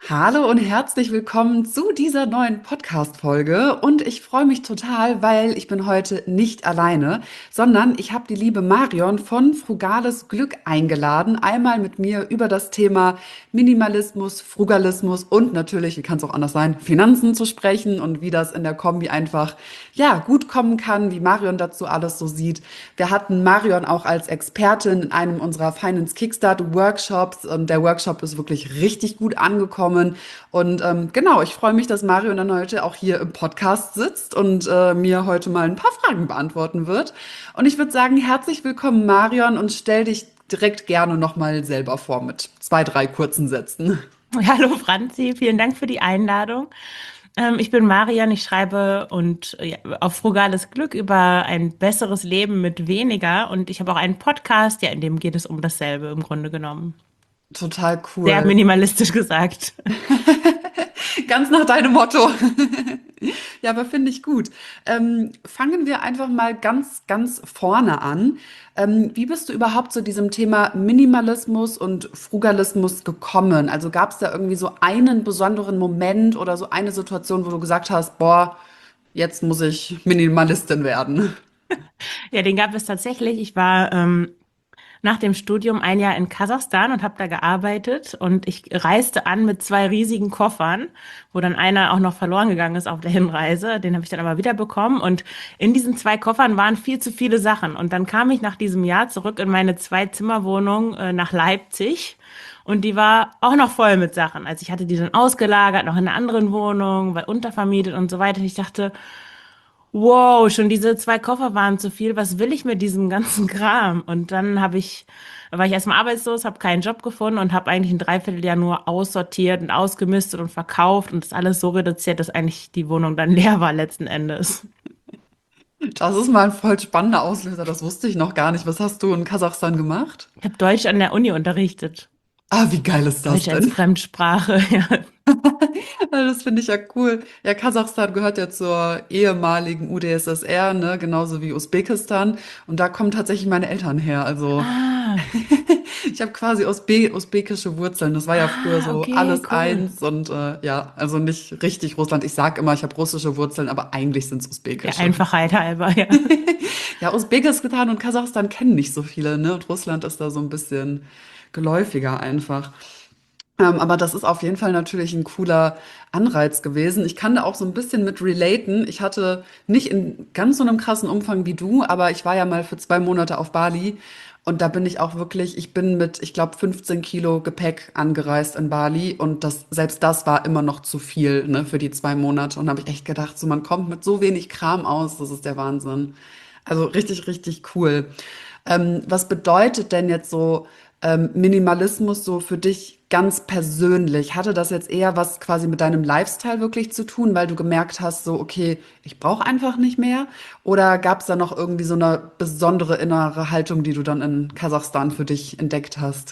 Hallo und herzlich willkommen zu dieser neuen Podcast-Folge. Und ich freue mich total, weil ich bin heute nicht alleine, sondern ich habe die liebe Marion von Frugales Glück eingeladen, einmal mit mir über das Thema Minimalismus, Frugalismus und natürlich, wie kann es auch anders sein, Finanzen zu sprechen und wie das in der Kombi einfach, ja, gut kommen kann, wie Marion dazu alles so sieht. Wir hatten Marion auch als Expertin in einem unserer Finance Kickstart Workshops und der Workshop ist wirklich richtig gut angekommen. Und genau, ich freue mich, dass Marion dann heute auch hier im Podcast sitzt und mir heute mal ein paar Fragen beantworten wird. Und ich würde sagen, herzlich willkommen, Marion, und stell dich direkt gerne nochmal selber vor mit zwei, drei kurzen Sätzen. Hallo Franzi, vielen Dank für die Einladung. Ich bin Marian, ich schreibe ja, auf Frugales Glück über ein besseres Leben mit weniger und ich habe auch einen Podcast, ja, in dem geht es um dasselbe im Grunde genommen. Total Sehr cool. minimalistisch gesagt. Ganz nach deinem Motto. Ja, aber finde ich gut. Fangen wir einfach mal ganz vorne an. Wie bist du überhaupt zu diesem Thema Minimalismus und Frugalismus gekommen? Also gab es da irgendwie so einen besonderen Moment oder so eine Situation, wo du gesagt hast, boah, jetzt muss ich Minimalistin werden? Ja, den gab es tatsächlich. Ich war nach dem Studium ein Jahr in Kasachstan und habe da gearbeitet und ich reiste an mit zwei riesigen Koffern, wo dann einer auch noch verloren gegangen ist auf der Hinreise. Den habe ich dann aber wiederbekommen und in diesen zwei Koffern waren viel zu viele Sachen. Und dann kam ich nach diesem Jahr zurück in meine Zwei-Zimmer-Wohnung nach Leipzig. Und die war auch noch voll mit Sachen. Also ich hatte die dann ausgelagert, noch in einer anderen Wohnung, weil untervermietet und so weiter. Ich dachte, wow, schon diese zwei Koffer waren zu viel. Was will ich mit diesem ganzen Kram? Und dann war ich erstmal arbeitslos, habe keinen Job gefunden und habe eigentlich ein Dreivierteljahr nur aussortiert und ausgemistet und verkauft und das alles so reduziert, dass eigentlich die Wohnung dann leer war letzten Endes. Das ist mal ein voll spannender Auslöser, das wusste ich noch gar nicht. Was hast du in Kasachstan gemacht? Ich habe Deutsch an der Uni unterrichtet. Ah, wie geil ist das Deutsch als denn? Fremdsprache, ja. Das finde ich ja cool. Ja, Kasachstan gehört ja zur ehemaligen UdSSR, ne, genauso wie Usbekistan. Und da kommen tatsächlich meine Eltern her. Also Ah, ich habe quasi usbekische Wurzeln. Das war ja früher so okay, alles cool. eins und ja, also nicht richtig Russland. Ich sag immer, ich habe russische Wurzeln, aber eigentlich sind es Der usbekische. Einfachheit halber, ja. Ja, Usbekistan und Kasachstan kennen nicht so viele, ne? Und Russland ist da so ein bisschen geläufiger einfach. Aber das ist auf jeden Fall natürlich ein cooler Anreiz gewesen. Ich kann da auch so ein bisschen mit relaten. Ich hatte nicht in ganz so einem krassen Umfang wie du, aber ich war ja mal für 2 Monate auf Bali und da bin ich auch wirklich, ich bin mit, ich glaube, 15 Kilo Gepäck angereist in Bali und selbst das war immer noch zu viel, ne, für die 2 Monate. Und da habe ich echt gedacht, so man kommt mit so wenig Kram aus, das ist der Wahnsinn. Also richtig, richtig cool. Was bedeutet denn jetzt so Minimalismus so für dich ganz persönlich? Hatte das jetzt eher was quasi mit deinem Lifestyle wirklich zu tun, weil du gemerkt hast, so, okay, ich brauche einfach nicht mehr? Oder gab es da noch irgendwie so eine besondere innere Haltung, die du dann in Kasachstan für dich entdeckt hast?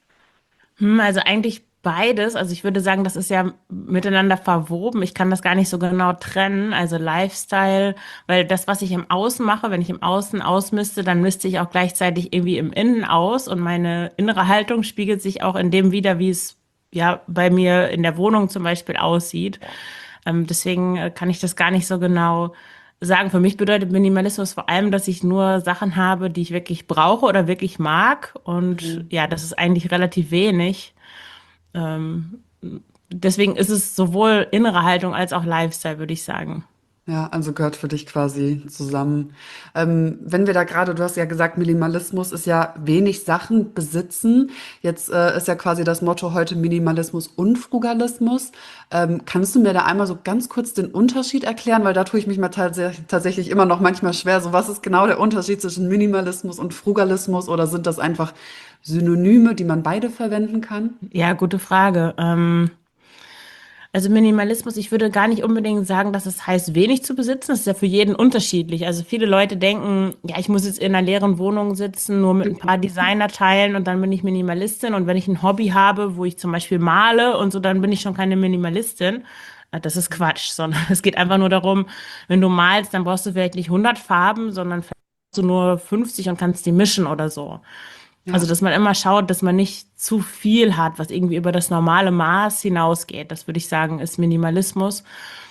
Also eigentlich beides. Also ich würde sagen, das ist ja miteinander verwoben. Ich kann das gar nicht so genau trennen. Also Lifestyle, weil das, was ich im Außen mache, wenn ich im Außen ausmiste, dann misste ich auch gleichzeitig irgendwie im Innen aus und meine innere Haltung spiegelt sich auch in dem wider, wie es ja bei mir in der Wohnung zum Beispiel aussieht. Deswegen kann ich das gar nicht so genau sagen. Für mich bedeutet Minimalismus vor allem, dass ich nur Sachen habe, die ich wirklich brauche oder wirklich mag. Und Mhm. ja, das ist eigentlich relativ wenig. Deswegen ist es sowohl innere Haltung als auch Lifestyle, würde ich sagen. Ja, also gehört für dich quasi zusammen. Wenn wir da gerade, du hast ja gesagt, Minimalismus ist ja wenig Sachen besitzen. Jetzt ist ja quasi das Motto heute Minimalismus und Frugalismus. Kannst du mir da einmal so ganz kurz den Unterschied erklären? Weil da tue ich mich mal tatsächlich immer noch manchmal schwer. So, was ist genau der Unterschied zwischen Minimalismus und Frugalismus? Oder sind das einfach Synonyme, die man beide verwenden kann? Ja, gute Frage. Also Minimalismus, ich würde gar nicht unbedingt sagen, dass es heißt, wenig zu besitzen. Das ist ja für jeden unterschiedlich. Also viele Leute denken, ja, ich muss jetzt in einer leeren Wohnung sitzen, nur mit ein paar Designerteilen und dann bin ich Minimalistin. Und wenn ich ein Hobby habe, wo ich zum Beispiel male und so, dann bin ich schon keine Minimalistin. Das ist Quatsch, sondern es geht einfach nur darum, wenn du malst, dann brauchst du vielleicht nicht 100 Farben, sondern vielleicht brauchst du nur 50 und kannst die mischen oder so. Also, Ja. dass man immer schaut, dass man nicht zu viel hat, was irgendwie über das normale Maß hinausgeht. Das würde ich sagen, ist Minimalismus.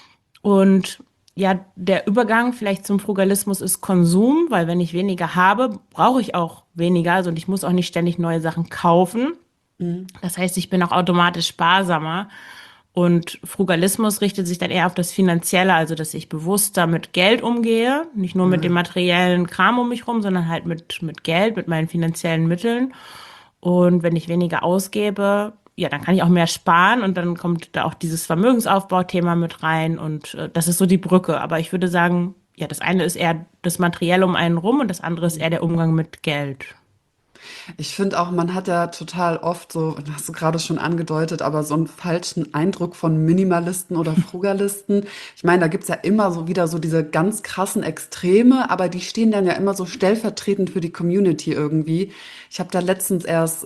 Und ja, der Übergang vielleicht zum Frugalismus ist Konsum, weil wenn ich weniger habe, brauche ich auch weniger. Also, und ich muss auch nicht ständig neue Sachen kaufen. Mhm. Das heißt, ich bin auch automatisch sparsamer. Und Frugalismus richtet sich dann eher auf das Finanzielle, also dass ich bewusster mit Geld umgehe, nicht nur mit dem Mhm. materiellen Kram um mich rum, sondern halt mit Geld, mit meinen finanziellen Mitteln. Und wenn ich weniger ausgebe, ja, dann kann ich auch mehr sparen und dann kommt da auch dieses Vermögensaufbauthema mit rein und das ist so die Brücke. Aber ich würde sagen, ja, das eine ist eher das Materielle um einen rum und das andere ist eher der Umgang mit Geld. Ich finde auch, man hat ja total oft so, das hast du gerade schon angedeutet, aber so einen falschen Eindruck von Minimalisten oder Frugalisten. Ich meine, da gibt's ja immer so wieder so diese ganz krassen Extreme, aber die stehen dann ja immer so stellvertretend für die Community irgendwie. Ich habe da letztens erst,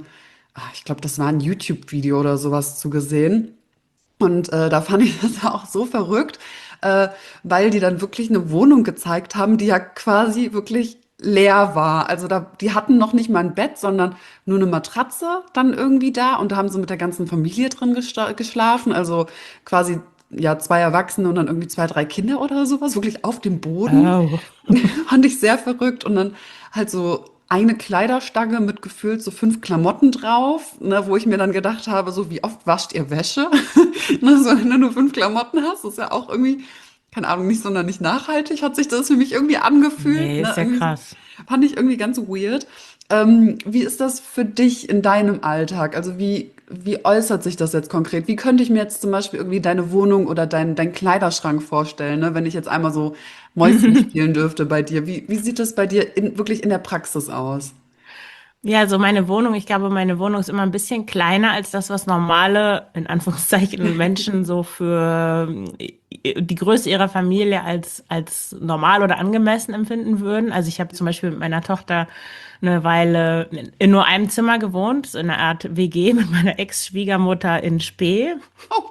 ich glaube, das war ein YouTube-Video oder sowas zu gesehen. Und da fand ich das ja auch so verrückt, äh, weil die dann wirklich eine Wohnung gezeigt haben, die ja quasi wirklich leer war. Also da, die hatten noch nicht mal ein Bett, sondern nur eine Matratze dann irgendwie da und da haben sie mit der ganzen Familie drin geschlafen. Also quasi ja zwei Erwachsene und dann irgendwie zwei, drei Kinder oder sowas, wirklich auf dem Boden. Oh. Fand ich sehr verrückt. Und dann halt so eine Kleiderstange mit gefühlt so 5 Klamotten drauf, ne, wo ich mir dann gedacht habe, so wie oft wascht ihr Wäsche? Ne, so, wenn du nur 5 Klamotten hast, ist ja auch irgendwie, keine Ahnung, nicht sonderlich nachhaltig, hat sich das für mich irgendwie angefühlt. Nee, Ne? ist ja Irgendwie so, krass. fand ich irgendwie ganz weird. Wie ist das für dich in deinem Alltag? Also wie äußert sich das jetzt konkret? Wie könnte ich mir jetzt zum Beispiel irgendwie deine Wohnung oder dein Kleiderschrank vorstellen, ne? Wenn ich jetzt einmal so Mäuschen spielen dürfte bei dir. Wie sieht das bei dir wirklich in der Praxis aus? Ja, also meine Wohnung, ich glaube, meine Wohnung ist immer ein bisschen kleiner als das, was normale, in Anführungszeichen, Menschen so für die Größe ihrer Familie als normal oder angemessen empfinden würden. Also ich habe zum Beispiel mit meiner Tochter eine Weile in nur einem Zimmer gewohnt, so in einer Art WG mit meiner Ex-Schwiegermutter in Spee. Oh,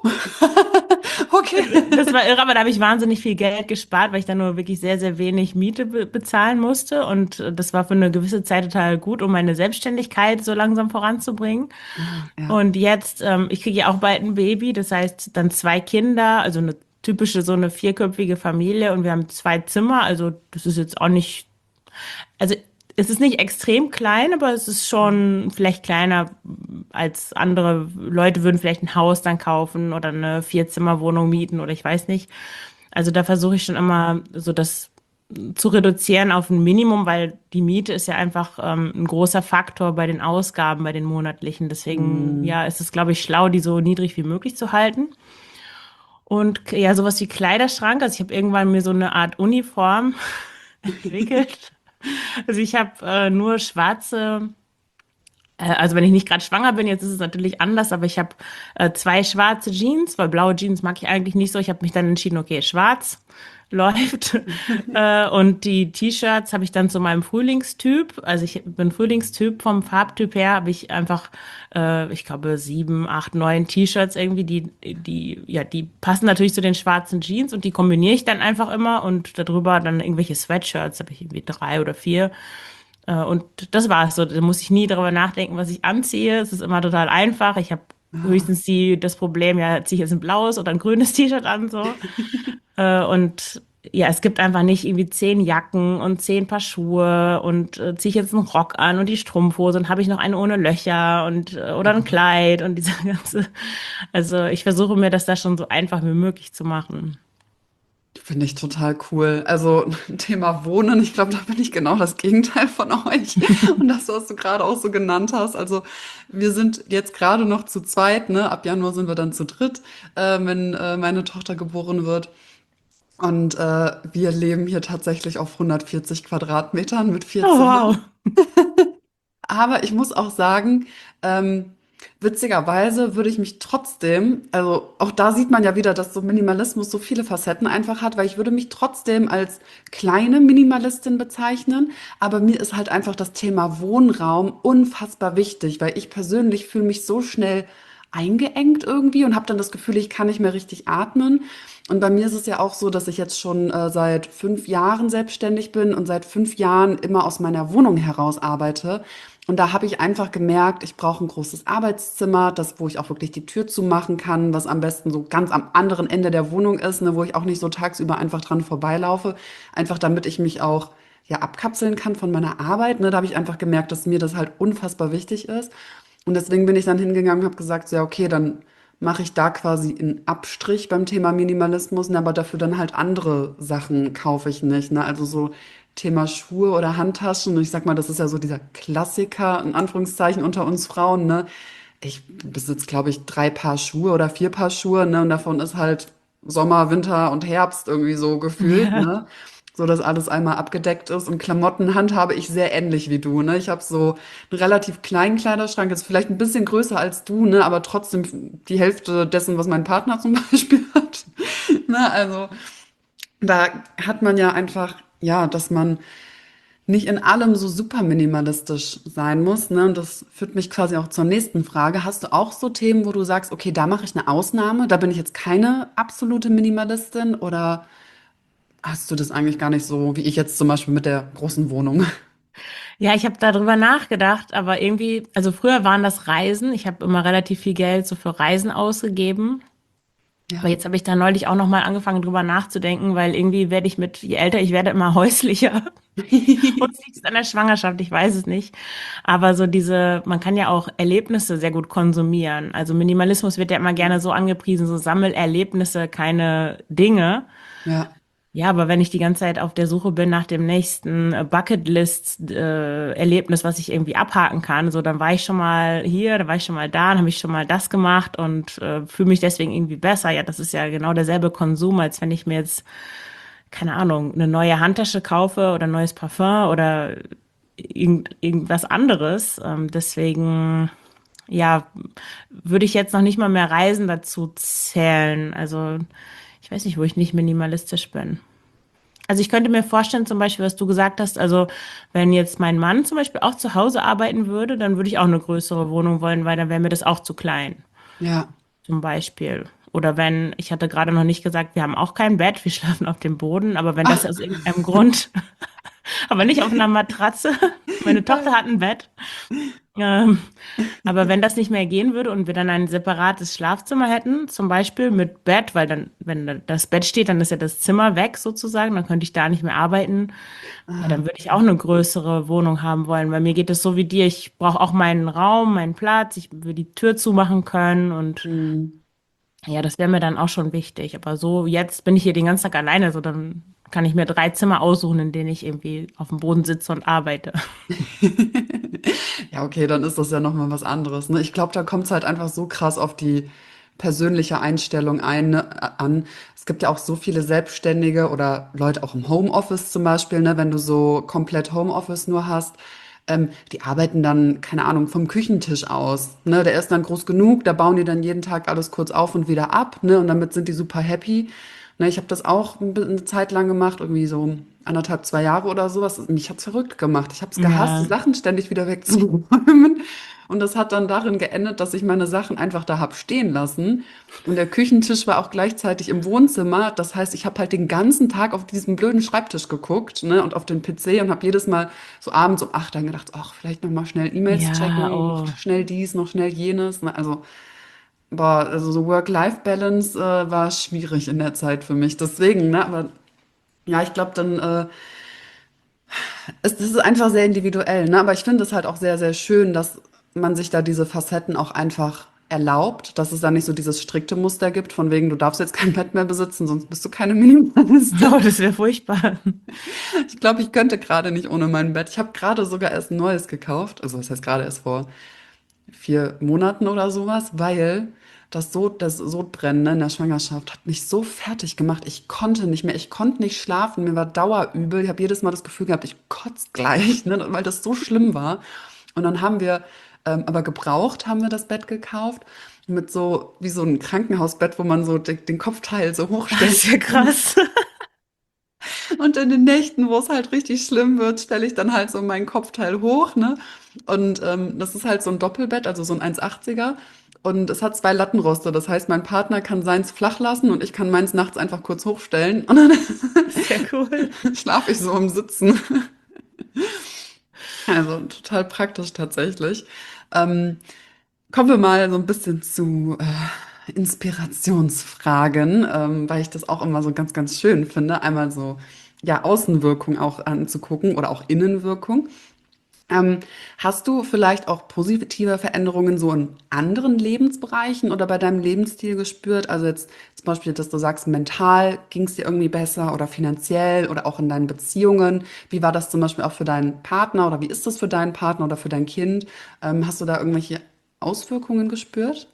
okay. Das war irre, aber da habe ich wahnsinnig viel Geld gespart, weil ich dann nur wirklich sehr, sehr wenig Miete bezahlen musste. Und das war für eine gewisse Zeit total gut, um meine Selbstständigkeit so langsam voranzubringen. Ah, ja. Und jetzt, ich kriege ja auch bald ein Baby, das heißt dann zwei Kinder, also eine typische so eine vierköpfige Familie und wir haben zwei Zimmer, also das ist jetzt auch nicht, also es ist nicht extrem klein, aber es ist schon vielleicht kleiner als andere Leute würden vielleicht ein Haus dann kaufen oder eine Vierzimmerwohnung mieten oder ich weiß nicht. Also da versuche ich schon immer so das zu reduzieren auf ein Minimum, weil die Miete ist ja einfach ein großer Faktor bei den Ausgaben, bei den monatlichen. Deswegen, Hm. ja, ist es, glaube ich, schlau, die so niedrig wie möglich zu halten. Und ja, sowas wie Kleiderschrank. Also ich habe irgendwann mir so eine Art Uniform entwickelt. Also ich habe nur schwarze, also wenn ich nicht gerade schwanger bin, jetzt ist es natürlich anders, aber ich habe zwei schwarze Jeans, weil blaue Jeans mag ich eigentlich nicht so. Ich habe mich dann entschieden, okay, schwarz läuft. Und die T-Shirts habe ich dann zu meinem Frühlingstyp. Also ich bin Frühlingstyp vom Farbtyp her, habe ich einfach, ich glaube, 7, 8, 9 T-Shirts irgendwie, ja, die passen natürlich zu den schwarzen Jeans und die kombiniere ich dann einfach immer und darüber dann irgendwelche Sweatshirts, habe ich irgendwie 3 oder 4. Und das war's so. Da muss ich nie darüber nachdenken, was ich anziehe. Es ist immer total einfach. Ich habe Ah. höchstens das Problem, ja, ziehe ich jetzt ein blaues oder ein grünes T-Shirt an, so. Und ja, es gibt einfach nicht irgendwie 10 Jacken und 10 Paar Schuhe und ziehe ich jetzt einen Rock an und die Strumpfhose und habe ich noch eine ohne Löcher und oder ein Kleid und diese ganze. Also ich versuche mir das da schon so einfach wie möglich zu machen. Finde ich total cool. Also Thema Wohnen, ich glaube, da bin ich genau das Gegenteil von euch. Und das, was du gerade auch so genannt hast. Also wir sind jetzt gerade noch zu zweit, ne? Ab Januar sind wir dann zu dritt, wenn meine Tochter geboren wird. Und wir leben hier tatsächlich auf 140 Quadratmetern mit 4 Oh, wow. Zimmern. Aber ich muss auch sagen, ähm, witzigerweise würde ich mich trotzdem, also auch da sieht man ja wieder, dass so Minimalismus so viele Facetten einfach hat, weil ich würde mich trotzdem als kleine Minimalistin bezeichnen, aber mir ist halt einfach das Thema Wohnraum unfassbar wichtig, weil ich persönlich fühle mich so schnell eingeengt irgendwie und habe dann das Gefühl, ich kann nicht mehr richtig atmen. Und bei mir ist es ja auch so, dass ich jetzt schon seit 5 Jahren selbstständig bin und seit 5 Jahren immer aus meiner Wohnung heraus arbeite. Und da habe ich einfach gemerkt, ich brauche ein großes Arbeitszimmer, das, wo ich auch wirklich die Tür zumachen kann, was am besten so ganz am anderen Ende der Wohnung ist, ne, wo ich auch nicht so tagsüber einfach dran vorbeilaufe, einfach damit ich mich auch ja abkapseln kann von meiner Arbeit. Ne, da habe ich einfach gemerkt, dass mir das halt unfassbar wichtig ist. Und deswegen bin ich dann hingegangen und habe gesagt, so, ja, okay, dann mache ich da quasi einen Abstrich beim Thema Minimalismus, ne, aber dafür dann halt andere Sachen kaufe ich nicht. Ne? Also so Thema Schuhe oder Handtaschen. Und ich sag mal, das ist ja so dieser Klassiker, in Anführungszeichen, unter uns Frauen. Ne? Ich besitze, glaube ich, 3 Paar Schuhe oder 4 Paar Schuhe. Ne? Und davon ist halt Sommer, Winter und Herbst irgendwie so gefühlt. Ja. Ne? So dass alles einmal abgedeckt ist. Und Klamotten handhabe ich sehr ähnlich wie du. Ne? Ich habe so einen relativ kleinen Kleiderschrank, ist vielleicht ein bisschen größer als du, ne? Aber trotzdem die Hälfte dessen, was mein Partner zum Beispiel hat. Ne? Also da hat man ja einfach, ja, dass man nicht in allem so super minimalistisch sein muss. Ne? Und das führt mich quasi auch zur nächsten Frage. Hast du auch so Themen, wo du sagst, okay, da mache ich eine Ausnahme, da bin ich jetzt keine absolute Minimalistin oder hast du das eigentlich gar nicht so, wie ich jetzt zum Beispiel mit der großen Wohnung? Ja, ich habe darüber nachgedacht, aber irgendwie, also früher waren das Reisen. Ich habe immer relativ viel Geld so für Reisen ausgegeben. Aber Ja. jetzt habe ich da neulich auch noch mal angefangen, drüber nachzudenken, weil irgendwie werde ich je älter ich werde, immer häuslicher. Und es liegt an der Schwangerschaft, ich weiß es nicht. Aber so man kann ja auch Erlebnisse sehr gut konsumieren. Also Minimalismus wird ja immer gerne so angepriesen, so Sammelerlebnisse, keine Dinge. Ja. Ja, aber wenn ich die ganze Zeit auf der Suche bin nach dem nächsten Bucketlist-Erlebnis, was ich irgendwie abhaken kann, so dann war ich schon mal hier, dann war ich schon mal da, dann habe ich schon mal das gemacht und fühle mich deswegen irgendwie besser. Ja, das ist ja genau derselbe Konsum, als wenn ich mir jetzt, keine Ahnung, eine neue Handtasche kaufe oder ein neues Parfum oder irgendwas anderes. Deswegen, ja, würde ich jetzt noch nicht mal mehr Reisen dazu zählen. Also ich weiß nicht, wo ich nicht minimalistisch bin. Also ich könnte mir vorstellen, zum Beispiel, was du gesagt hast, also wenn jetzt mein Mann zum Beispiel auch zu Hause arbeiten würde, dann würde ich auch eine größere Wohnung wollen, weil dann wäre mir das auch zu klein, Ja. zum Beispiel. Oder wenn, ich hatte gerade noch nicht gesagt, wir haben auch kein Bett, wir schlafen auf dem Boden, aber wenn das Ach, aus irgendeinem Grund, aber nicht auf einer Matratze, meine Tochter geil. hat ein Bett, ähm, aber wenn das nicht mehr gehen würde und wir dann ein separates Schlafzimmer hätten, zum Beispiel mit Bett, weil dann, wenn das Bett steht, dann ist ja das Zimmer weg sozusagen, dann könnte ich da nicht mehr arbeiten. Ja, dann Ah, würde ich auch eine größere Wohnung haben wollen, weil mir geht es so wie dir. Ich brauche auch meinen Raum, meinen Platz, ich will die Tür zumachen können und hm. ja, das wäre mir dann auch schon wichtig. Aber so, jetzt bin ich hier den ganzen Tag alleine, so dann kann ich mir 3 Zimmer aussuchen, in denen ich irgendwie auf dem Boden sitze und arbeite. Ja, okay, dann ist das ja noch mal was anderes. Ne? Ich glaube, da kommt es halt einfach so krass auf die persönliche Einstellung an. Es gibt ja auch so viele Selbstständige oder Leute auch im Homeoffice zum Beispiel, ne? Wenn du so komplett Homeoffice nur hast, die arbeiten dann, keine Ahnung, vom Küchentisch aus. Ne? Der ist dann groß genug, da bauen die dann jeden Tag alles kurz auf und wieder ab, ne? Und damit sind die super happy. Ne, ich habe das auch eine Zeit lang gemacht, irgendwie so 1,5, 2 Jahre oder sowas. Mich hat's verrückt gemacht. Ich habe es gehasst, die Ja, Sachen ständig wieder wegzuräumen. Und das hat dann darin geendet, dass ich meine Sachen einfach da hab stehen lassen. Und der Küchentisch war auch gleichzeitig im Wohnzimmer. Das heißt, ich habe halt den ganzen Tag auf diesen blöden Schreibtisch geguckt, ne, und auf den PC und habe jedes Mal so abends um 8 dann gedacht, ach, vielleicht noch mal schnell E-Mails ja, checken, noch oh. schnell dies, noch schnell jenes. Ne, also boah, also so Work-Life-Balance war schwierig in der Zeit für mich. Deswegen, ne, aber ja, ich glaube, dann das ist einfach sehr individuell, ne? Aber ich finde es halt auch sehr, sehr schön, dass man sich da diese Facetten auch einfach erlaubt, dass es da nicht so dieses strikte Muster gibt, von wegen, du darfst jetzt kein Bett mehr besitzen, sonst bist du keine Minimalistin. Oh, das wäre furchtbar. Ich glaube, ich könnte gerade nicht ohne mein Bett. Ich habe gerade sogar erst ein neues gekauft. Also, das heißt gerade erst vor 4 Monaten oder sowas, weil das Sodbrennen, ne, in der Schwangerschaft hat mich so fertig gemacht. Ich konnte nicht mehr, ich konnte nicht schlafen, mir war dauerübel. Ich habe jedes Mal das Gefühl gehabt, ich kotze gleich, ne, weil das so schlimm war. Und dann haben wir, aber gebraucht, haben wir das Bett gekauft mit so, wie so ein Krankenhausbett, wo man so den Kopfteil so Das hochstellen ist ja kann. krass. Und in den Nächten, wo es halt richtig schlimm wird, stelle ich dann halt so meinen Kopfteil hoch, ne? Und das ist halt so ein Doppelbett, also so ein 1,80er. und es hat zwei Lattenroste. Das heißt, mein Partner kann seins flach lassen und ich kann meins nachts einfach kurz hochstellen und dann Sehr cool. schlafe ich so im Sitzen. Also total praktisch tatsächlich. Ähm, Kommen wir mal so ein bisschen zu Inspirationsfragen, weil ich das auch immer so ganz, ganz schön finde, einmal so ja Außenwirkung auch anzugucken oder auch Innenwirkung. Ähm, Hast du vielleicht auch positive Veränderungen so in anderen Lebensbereichen oder bei deinem Lebensstil gespürt? Also jetzt zum Beispiel, dass du sagst, mental ging es dir irgendwie besser oder finanziell oder auch in deinen Beziehungen. Wie war das zum Beispiel auch für deinen Partner oder wie ist das für deinen Partner oder für dein Kind? Hast du da irgendwelche Auswirkungen gespürt?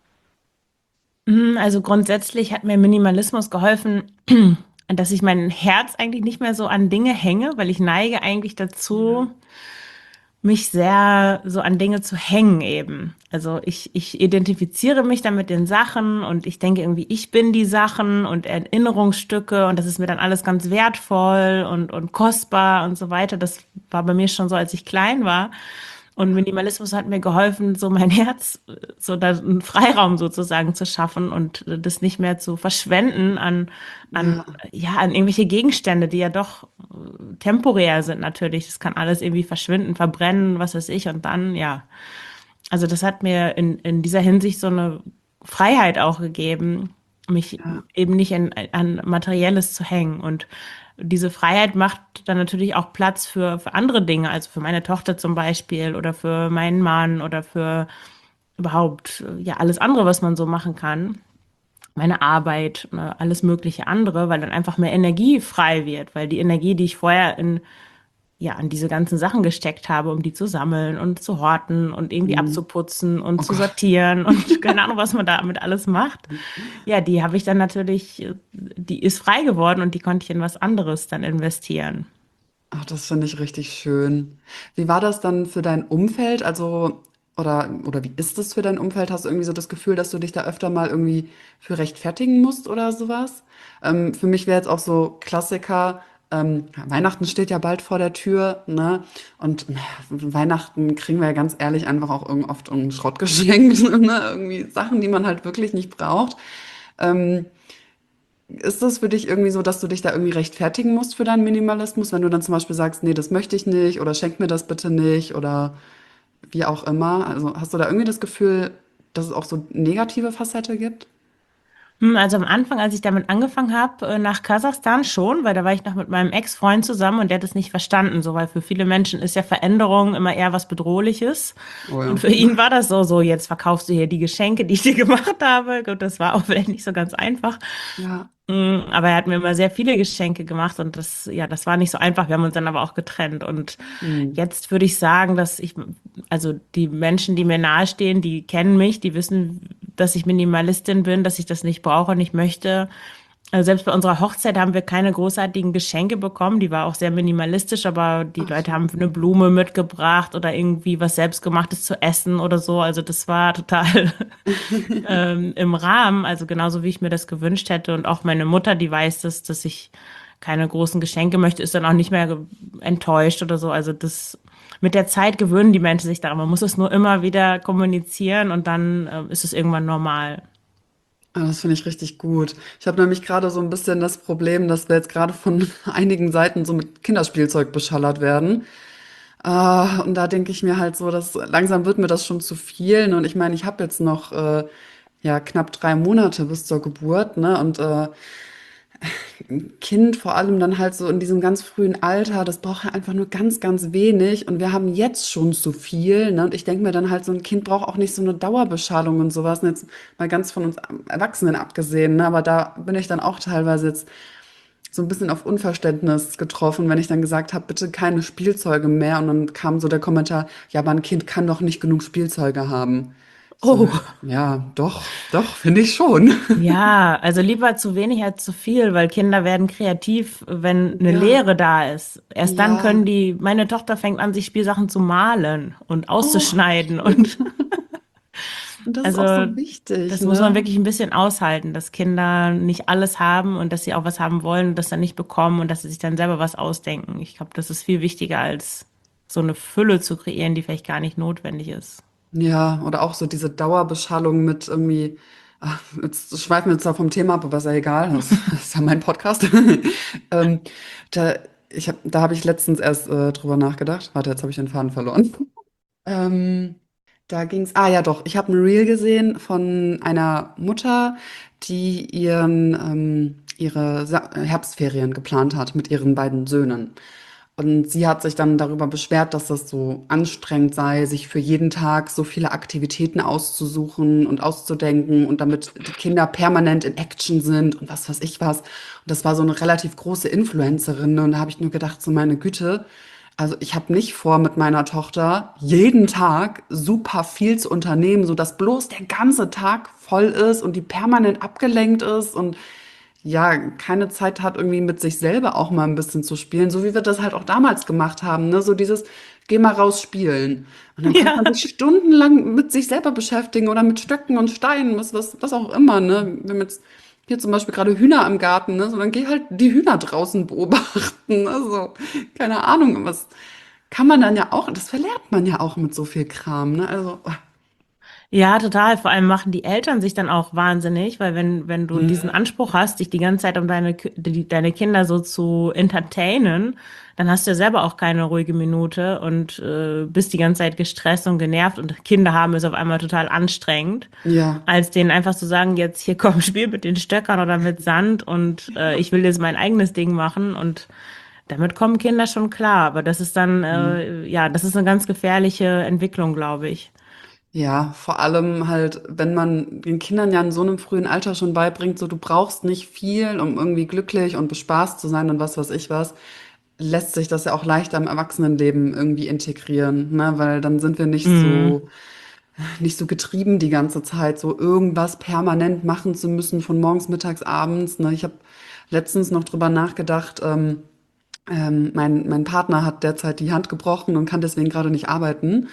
Also grundsätzlich hat mir Minimalismus geholfen, dass ich mein Herz eigentlich nicht mehr so an Dinge hänge, weil ich neige eigentlich Ja. dazu, mich sehr so an Dinge zu hängen eben. Also ich identifiziere mich dann mit den Sachen und ich denke irgendwie, ich bin die Sachen und Erinnerungsstücke und das ist mir dann alles ganz wertvoll und kostbar und so weiter. Das war bei mir schon so, als ich klein war. Und Minimalismus hat mir geholfen, so mein Herz, so da einen Freiraum sozusagen zu schaffen und das nicht mehr zu verschwenden Ja. ja, an irgendwelche Gegenstände, die ja doch temporär sind natürlich. Das kann alles irgendwie verschwinden, verbrennen, was weiß ich. Und dann, ja. Also das hat mir in dieser Hinsicht so eine Freiheit auch gegeben, mich Ja. eben nicht an Materielles zu hängen. Und diese Freiheit macht dann natürlich auch Platz für andere Dinge, also für meine Tochter zum Beispiel oder für meinen Mann oder für überhaupt, ja, alles andere, was man so machen kann. Meine Arbeit, ne, alles mögliche andere, weil dann einfach mehr Energie frei wird, weil die Energie, die ich vorher ja, an diese ganzen Sachen gesteckt habe, um die zu sammeln und zu horten und irgendwie Mhm. abzuputzen und Oh zu Gott. sortieren und keine Ahnung, was man damit alles macht. Ja, die habe ich dann natürlich, die ist frei geworden und die konnte ich in was anderes dann investieren. Ach, das finde ich richtig schön. Wie war das dann für dein Umfeld? Also, oder wie ist es für dein Umfeld? Hast du irgendwie so das Gefühl, dass du dich da öfter mal irgendwie für rechtfertigen musst oder sowas? Für mich wäre jetzt auch so Klassiker, ja, Weihnachten steht ja bald vor der Tür, ne? Und Weihnachten kriegen wir ja ganz ehrlich einfach auch oft irgendeinen Schrott geschenkt, ne? Irgendwie Sachen, die man halt wirklich nicht braucht. Ähm, Ist das für dich irgendwie so, dass du dich da irgendwie rechtfertigen musst für deinen Minimalismus, wenn du dann zum Beispiel sagst, nee, das möchte ich nicht oder schenk mir das bitte nicht oder wie auch immer? Also hast du da irgendwie das Gefühl, dass es auch so negative Facette gibt? Also am Anfang, als ich damit angefangen habe, nach Kasachstan schon, weil da war ich noch mit meinem Ex-Freund zusammen und der hat es nicht verstanden, so, weil für viele Menschen ist ja Veränderung immer eher was Bedrohliches. Oh Und ja. für ihn war das so, jetzt verkaufst du hier die Geschenke, die ich dir gemacht habe. Gut, das war auch vielleicht nicht so ganz einfach. Ja. Aber er hat mir immer sehr viele Geschenke gemacht und das, ja, das war nicht so einfach. Wir haben uns dann aber auch getrennt. Und Hm. jetzt würde ich sagen, also die Menschen, die mir nahestehen, die kennen mich, die wissen, dass ich Minimalistin bin, dass ich das nicht brauche, nicht möchte. Also selbst bei unserer Hochzeit haben wir keine großartigen Geschenke bekommen. Die war auch sehr minimalistisch, aber die Ach Leute so. haben eine Blume mitgebracht oder irgendwie was Selbstgemachtes zu essen oder so. Also das war total im Rahmen, also genauso wie ich mir das gewünscht hätte. Und auch meine Mutter, die weiß das, dass ich keine großen Geschenke möchte, ist dann auch nicht mehr enttäuscht oder so. Also das mit der Zeit gewöhnen die Menschen sich daran. Man muss es nur immer wieder kommunizieren und dann ist es irgendwann normal. Ah, das finde ich richtig gut. Ich habe nämlich gerade so ein bisschen das Problem, dass wir jetzt gerade von einigen Seiten so mit Kinderspielzeug beschallert werden. Und da denke ich mir halt so, dass langsam wird mir das schon zu viel. Ne? Und ich meine, ich habe jetzt noch ja knapp 3 Monate bis zur Geburt, ne? Und Kind vor allem dann halt so in diesem ganz frühen Alter, das braucht ja einfach nur ganz, ganz wenig. Und wir haben jetzt schon zu viel. Ne? Und ich denke mir dann halt, so ein Kind braucht auch nicht so eine Dauerbeschallung und sowas. Und jetzt mal ganz von uns Erwachsenen abgesehen. Ne? Aber da bin ich dann auch teilweise jetzt so ein bisschen auf Unverständnis getroffen, wenn ich dann gesagt habe, bitte keine Spielzeuge mehr. Und dann kam so der Kommentar, ja, aber ein Kind kann doch nicht genug Spielzeuge haben. Ich so, Oh, ja, doch, finde ich schon. ja, also lieber zu wenig als zu viel, weil Kinder werden kreativ, wenn eine Ja, Leere da ist. Erst dann ja. können meine Tochter fängt an, sich Spielsachen zu malen und Oh, auszuschneiden und und das ist auch also so wichtig, das muss man ne? wirklich ein bisschen aushalten, dass Kinder nicht alles haben und dass sie auch was haben wollen und das dann nicht bekommen und dass sie sich dann selber was ausdenken. Ich glaube, das ist viel wichtiger als so eine Fülle zu kreieren, die vielleicht gar nicht notwendig ist. Ja, oder auch so diese Dauerbeschallung mit irgendwie, jetzt schweifen wir jetzt da vom Thema ab, aber ist ja egal, das ist ja mein Podcast. Ähm, da da habe ich letztens erst drüber nachgedacht. Warte, jetzt habe ich den Faden verloren. Ähm, Da ging's, ja doch, ich habe ein Reel gesehen von einer Mutter, die ihre Herbstferien geplant hat mit ihren beiden Söhnen. Und sie hat sich dann darüber beschwert, dass das so anstrengend sei, sich für jeden Tag so viele Aktivitäten auszusuchen und auszudenken und damit die Kinder permanent in Action sind und was weiß ich was. Und das war so eine relativ große Influencerin. Ne? Und da habe ich nur gedacht, so meine Güte, also ich habe nicht vor, mit meiner Tochter jeden Tag super viel zu unternehmen, so dass bloß der ganze Tag voll ist und die permanent abgelenkt ist und ja, keine Zeit hat, irgendwie mit sich selber auch mal ein bisschen zu spielen, so wie wir das halt auch damals gemacht haben, ne? So dieses, geh mal raus spielen. Und dann konnte man Ja. sich stundenlang mit sich selber beschäftigen oder mit Stöcken und Steinen, was auch immer, ne? Wir haben jetzt hier zum Beispiel gerade Hühner im Garten, ne? So, dann geh halt die Hühner draußen beobachten, ne? So, keine Ahnung, was kann man dann ja auch, das verlernt man ja auch mit so viel Kram, ne? Also, Ja, total. Vor allem machen die Eltern sich dann auch wahnsinnig, weil wenn du diesen mm, Anspruch hast, dich die ganze Zeit um deine Kinder so zu entertainen, dann hast du ja selber auch keine ruhige Minute und bist die ganze Zeit gestresst und genervt und Kinder haben es auf einmal total anstrengend, ja. als denen einfach zu sagen, jetzt hier komm, spiel mit den Stöckern oder mit Sand und ich will jetzt mein eigenes Ding machen und damit kommen Kinder schon klar. Aber das ist dann, Mm. ja, das ist eine ganz gefährliche Entwicklung, glaube ich. Ja, vor allem halt, wenn man den Kindern ja in so einem frühen Alter schon beibringt, so du brauchst nicht viel, um irgendwie glücklich und bespaßt zu sein und was weiß ich was, lässt sich das ja auch leichter im Erwachsenenleben irgendwie integrieren, ne? Weil dann sind wir Mhm. nicht so getrieben die ganze Zeit, so irgendwas permanent machen zu müssen von morgens, mittags, abends, ne? Ich habe letztens noch drüber nachgedacht, mein Partner hat derzeit die Hand gebrochen und kann deswegen gerade nicht arbeiten.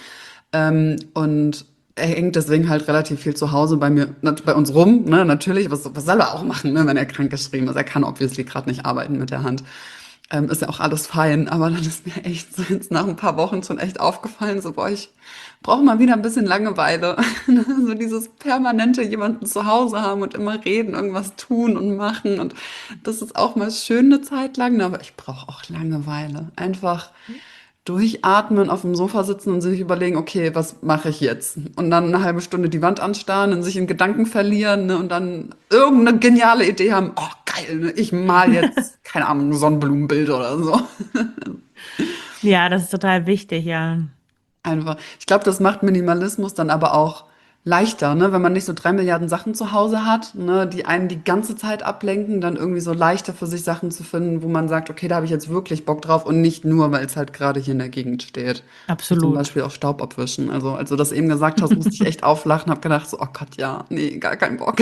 Und er hängt deswegen halt relativ viel zu Hause bei mir, bei uns rum, ne, natürlich. Was soll er auch machen, ne, wenn er krankgeschrieben ist? Er kann obviously gerade nicht arbeiten mit der Hand. Ist ja auch alles fein. Aber dann ist mir echt so jetzt nach ein paar Wochen schon echt aufgefallen, so, boah, ich brauche mal wieder ein bisschen Langeweile. Ne, so dieses permanente jemanden zu Hause haben und immer reden, irgendwas tun und machen. Und das ist auch mal schön eine Zeit lang, ne, aber ich brauche auch Langeweile. Einfach durchatmen, auf dem Sofa sitzen und sich überlegen, okay, was mache ich jetzt? Und dann eine halbe Stunde die Wand anstarren und sich in Gedanken verlieren, ne? Und dann irgendeine geniale Idee haben, oh geil, ne? Ich mal jetzt, keine Ahnung, ein Sonnenblumenbild oder so. Ja, das ist total wichtig, ja. Einfach. Ich glaube, das macht Minimalismus dann aber auch leichter, ne? Wenn man nicht so 3 Milliarden Sachen zu Hause hat, ne? Die einen die ganze Zeit ablenken, dann irgendwie so leichter für sich Sachen zu finden, wo man sagt, okay, da habe ich jetzt wirklich Bock drauf und nicht nur, weil es halt gerade hier in der Gegend steht. Wie zum Absolut. Beispiel auch Staub abwischen. Also, als du das eben gesagt hast, musste ich echt auflachen, habe gedacht, so, oh Gott, ja, nee, gar kein Bock.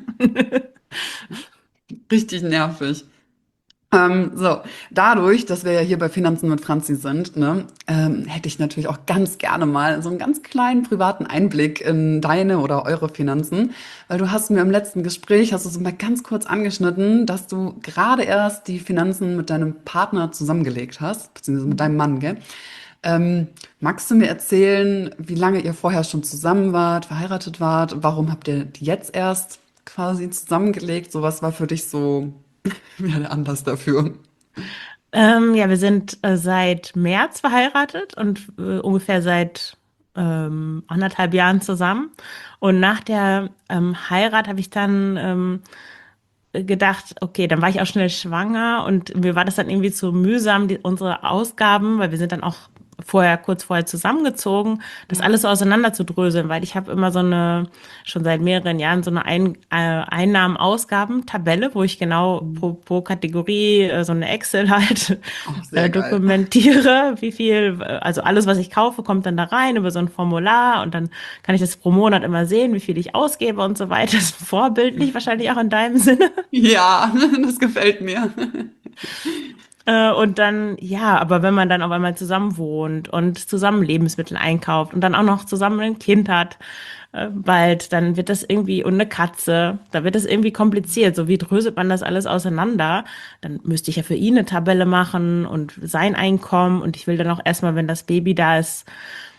Richtig nervig. So, dadurch, dass wir ja hier bei Finanzen mit Franzi sind, ne, hätte ich natürlich auch ganz gerne mal so einen ganz kleinen privaten Einblick in deine oder eure Finanzen, weil du hast mir im letzten Gespräch, hast du so mal ganz kurz angeschnitten, dass du gerade erst die Finanzen mit deinem Partner zusammengelegt hast, beziehungsweise mit deinem Mann, gell? Magst du mir erzählen, wie lange ihr vorher schon zusammen wart, verheiratet wart? Warum habt ihr die jetzt erst quasi zusammengelegt? So was war für dich so ja, der Anlass dafür? Ja, wir sind seit März verheiratet und ungefähr seit 1,5 Jahren zusammen. Und nach der Heirat habe ich dann gedacht, okay, dann war ich auch schnell schwanger und mir war das dann irgendwie zu mühsam, unsere Ausgaben, weil wir sind dann auch kurz vorher zusammengezogen, das Ja. alles so auseinander zu dröseln, weil ich habe immer schon seit mehreren Jahren so eine Einnahmen-Ausgaben-Tabelle, wo ich genau pro Kategorie so eine Excel halt Auch sehr geil. dokumentiere, wie viel, also alles, was ich kaufe, kommt dann da rein über so ein Formular und dann kann ich das pro Monat immer sehen, wie viel ich ausgebe und so weiter. Das ist vorbildlich wahrscheinlich auch in deinem Sinne. Ja, das gefällt mir. Und dann, ja, aber wenn man dann auf einmal zusammen wohnt und zusammen Lebensmittel einkauft und dann auch noch zusammen ein Kind hat, bald, dann wird das irgendwie, und eine Katze, da wird das irgendwie kompliziert. So, wie dröselt man das alles auseinander? Dann müsste ich ja für ihn eine Tabelle machen und sein Einkommen und ich will dann auch erstmal, wenn das Baby da ist,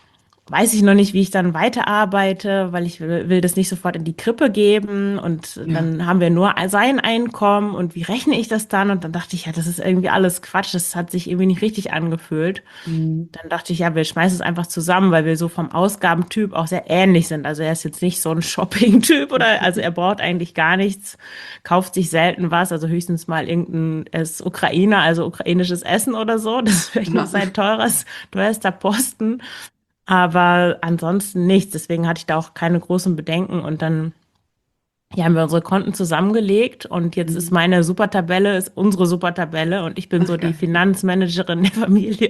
weiß ich noch nicht, wie ich dann weiterarbeite, weil ich will das nicht sofort in die Krippe geben und Ja. dann haben wir nur sein Einkommen und wie rechne ich das dann? Und dann dachte ich, ja, das ist irgendwie alles Quatsch, das hat sich irgendwie nicht richtig angefühlt. Mhm. Dann dachte ich, ja, wir schmeißen es einfach zusammen, weil wir so vom Ausgabentyp auch sehr ähnlich sind. Also er ist jetzt nicht so ein Shopping-Typ oder, also er braucht eigentlich gar nichts, kauft sich selten was, also höchstens mal er ist Ukrainer, also ukrainisches Essen oder so. Das ist vielleicht noch Ja. sein teuerster Posten. Aber ansonsten nichts. Deswegen hatte ich da auch keine großen Bedenken. Und dann ja, haben wir unsere Konten zusammengelegt und jetzt ist Mhm. meine Supertabelle, ist unsere Supertabelle und ich bin Ach, so die geil. Finanzmanagerin der Familie.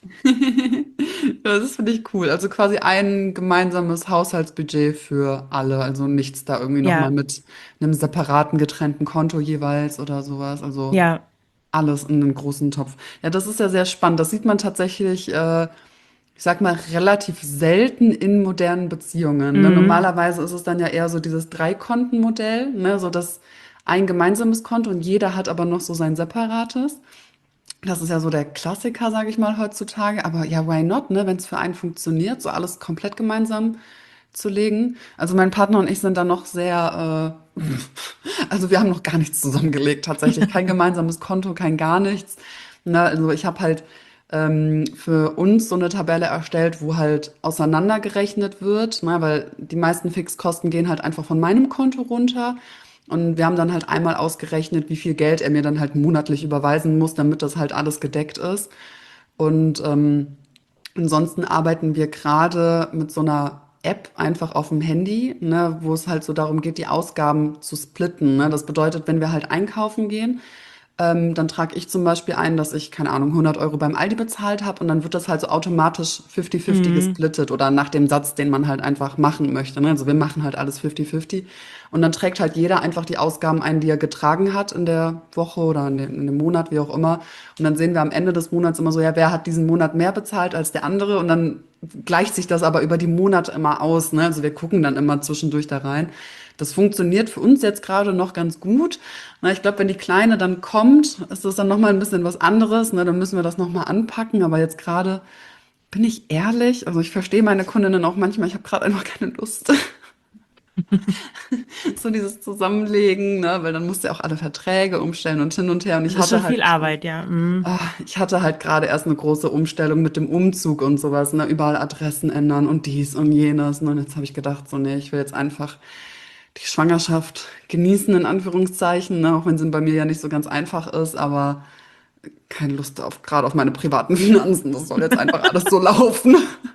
Ja, das finde ich cool. Also quasi ein gemeinsames Haushaltsbudget für alle. Also nichts da irgendwie nochmal Ja, mit einem separaten, getrennten Konto jeweils oder sowas. Also ja. alles in einem großen Topf. Ja, das ist ja sehr spannend. Das sieht man tatsächlich, ich sag mal, relativ selten in modernen Beziehungen. Ne? Mhm. Normalerweise ist es dann ja eher so dieses Drei-Konten-Modell, ne? So dass ein gemeinsames Konto und jeder hat aber noch so sein separates. Das ist ja so der Klassiker, sage ich mal, heutzutage. Aber ja, why not, ne? Wenn es für einen funktioniert, so alles komplett gemeinsam zu legen. Also mein Partner und ich sind da noch sehr, also wir haben noch gar nichts zusammengelegt, tatsächlich. Kein gemeinsames Konto, kein gar nichts. Na, also ich habe halt für uns so eine Tabelle erstellt, wo halt auseinandergerechnet wird, ne? Weil die meisten Fixkosten gehen halt einfach von meinem Konto runter. Und wir haben dann halt einmal ausgerechnet, wie viel Geld er mir dann halt monatlich überweisen muss, damit das halt alles gedeckt ist. Und ansonsten arbeiten wir gerade mit so einer App einfach auf dem Handy, ne, wo es halt so darum geht, die Ausgaben zu splitten. Ne? Das bedeutet, wenn wir halt einkaufen gehen, dann trage ich zum Beispiel ein, dass ich, keine Ahnung, 100 € beim Aldi bezahlt habe und dann wird das halt so automatisch 50-50 Mhm. gesplittet oder nach dem Satz, den man halt einfach machen möchte. Ne? Also wir machen halt alles 50-50 und dann trägt halt jeder einfach die Ausgaben ein, die er getragen hat in der Woche oder in dem Monat, wie auch immer. Und dann sehen wir am Ende des Monats immer so, ja, wer hat diesen Monat mehr bezahlt als der andere und dann gleicht sich das aber über die Monate immer aus. Ne? Also wir gucken dann immer zwischendurch da rein. Das funktioniert für uns jetzt gerade noch ganz gut. Na, ich glaube, wenn die Kleine dann kommt, ist das dann noch mal ein bisschen was anderes. Ne? Dann müssen wir das noch mal anpacken. Aber jetzt gerade bin ich ehrlich, also ich verstehe meine Kundinnen auch manchmal, ich habe gerade einfach keine Lust. So dieses Zusammenlegen, ne? Weil dann musst du ja auch alle Verträge umstellen und hin und her. Und Das ist schon viel Arbeit, ja. Mhm. ich hatte halt gerade erst eine große Umstellung mit dem Umzug und sowas, ne? Überall Adressen ändern und dies und jenes. Ne? Und jetzt habe ich gedacht, so, nee, ich will jetzt einfach die Schwangerschaft genießen, in Anführungszeichen, ne? Auch wenn sie bei mir ja nicht so ganz einfach ist, aber keine Lust auf, gerade auf meine privaten Finanzen. Das soll jetzt einfach alles so laufen.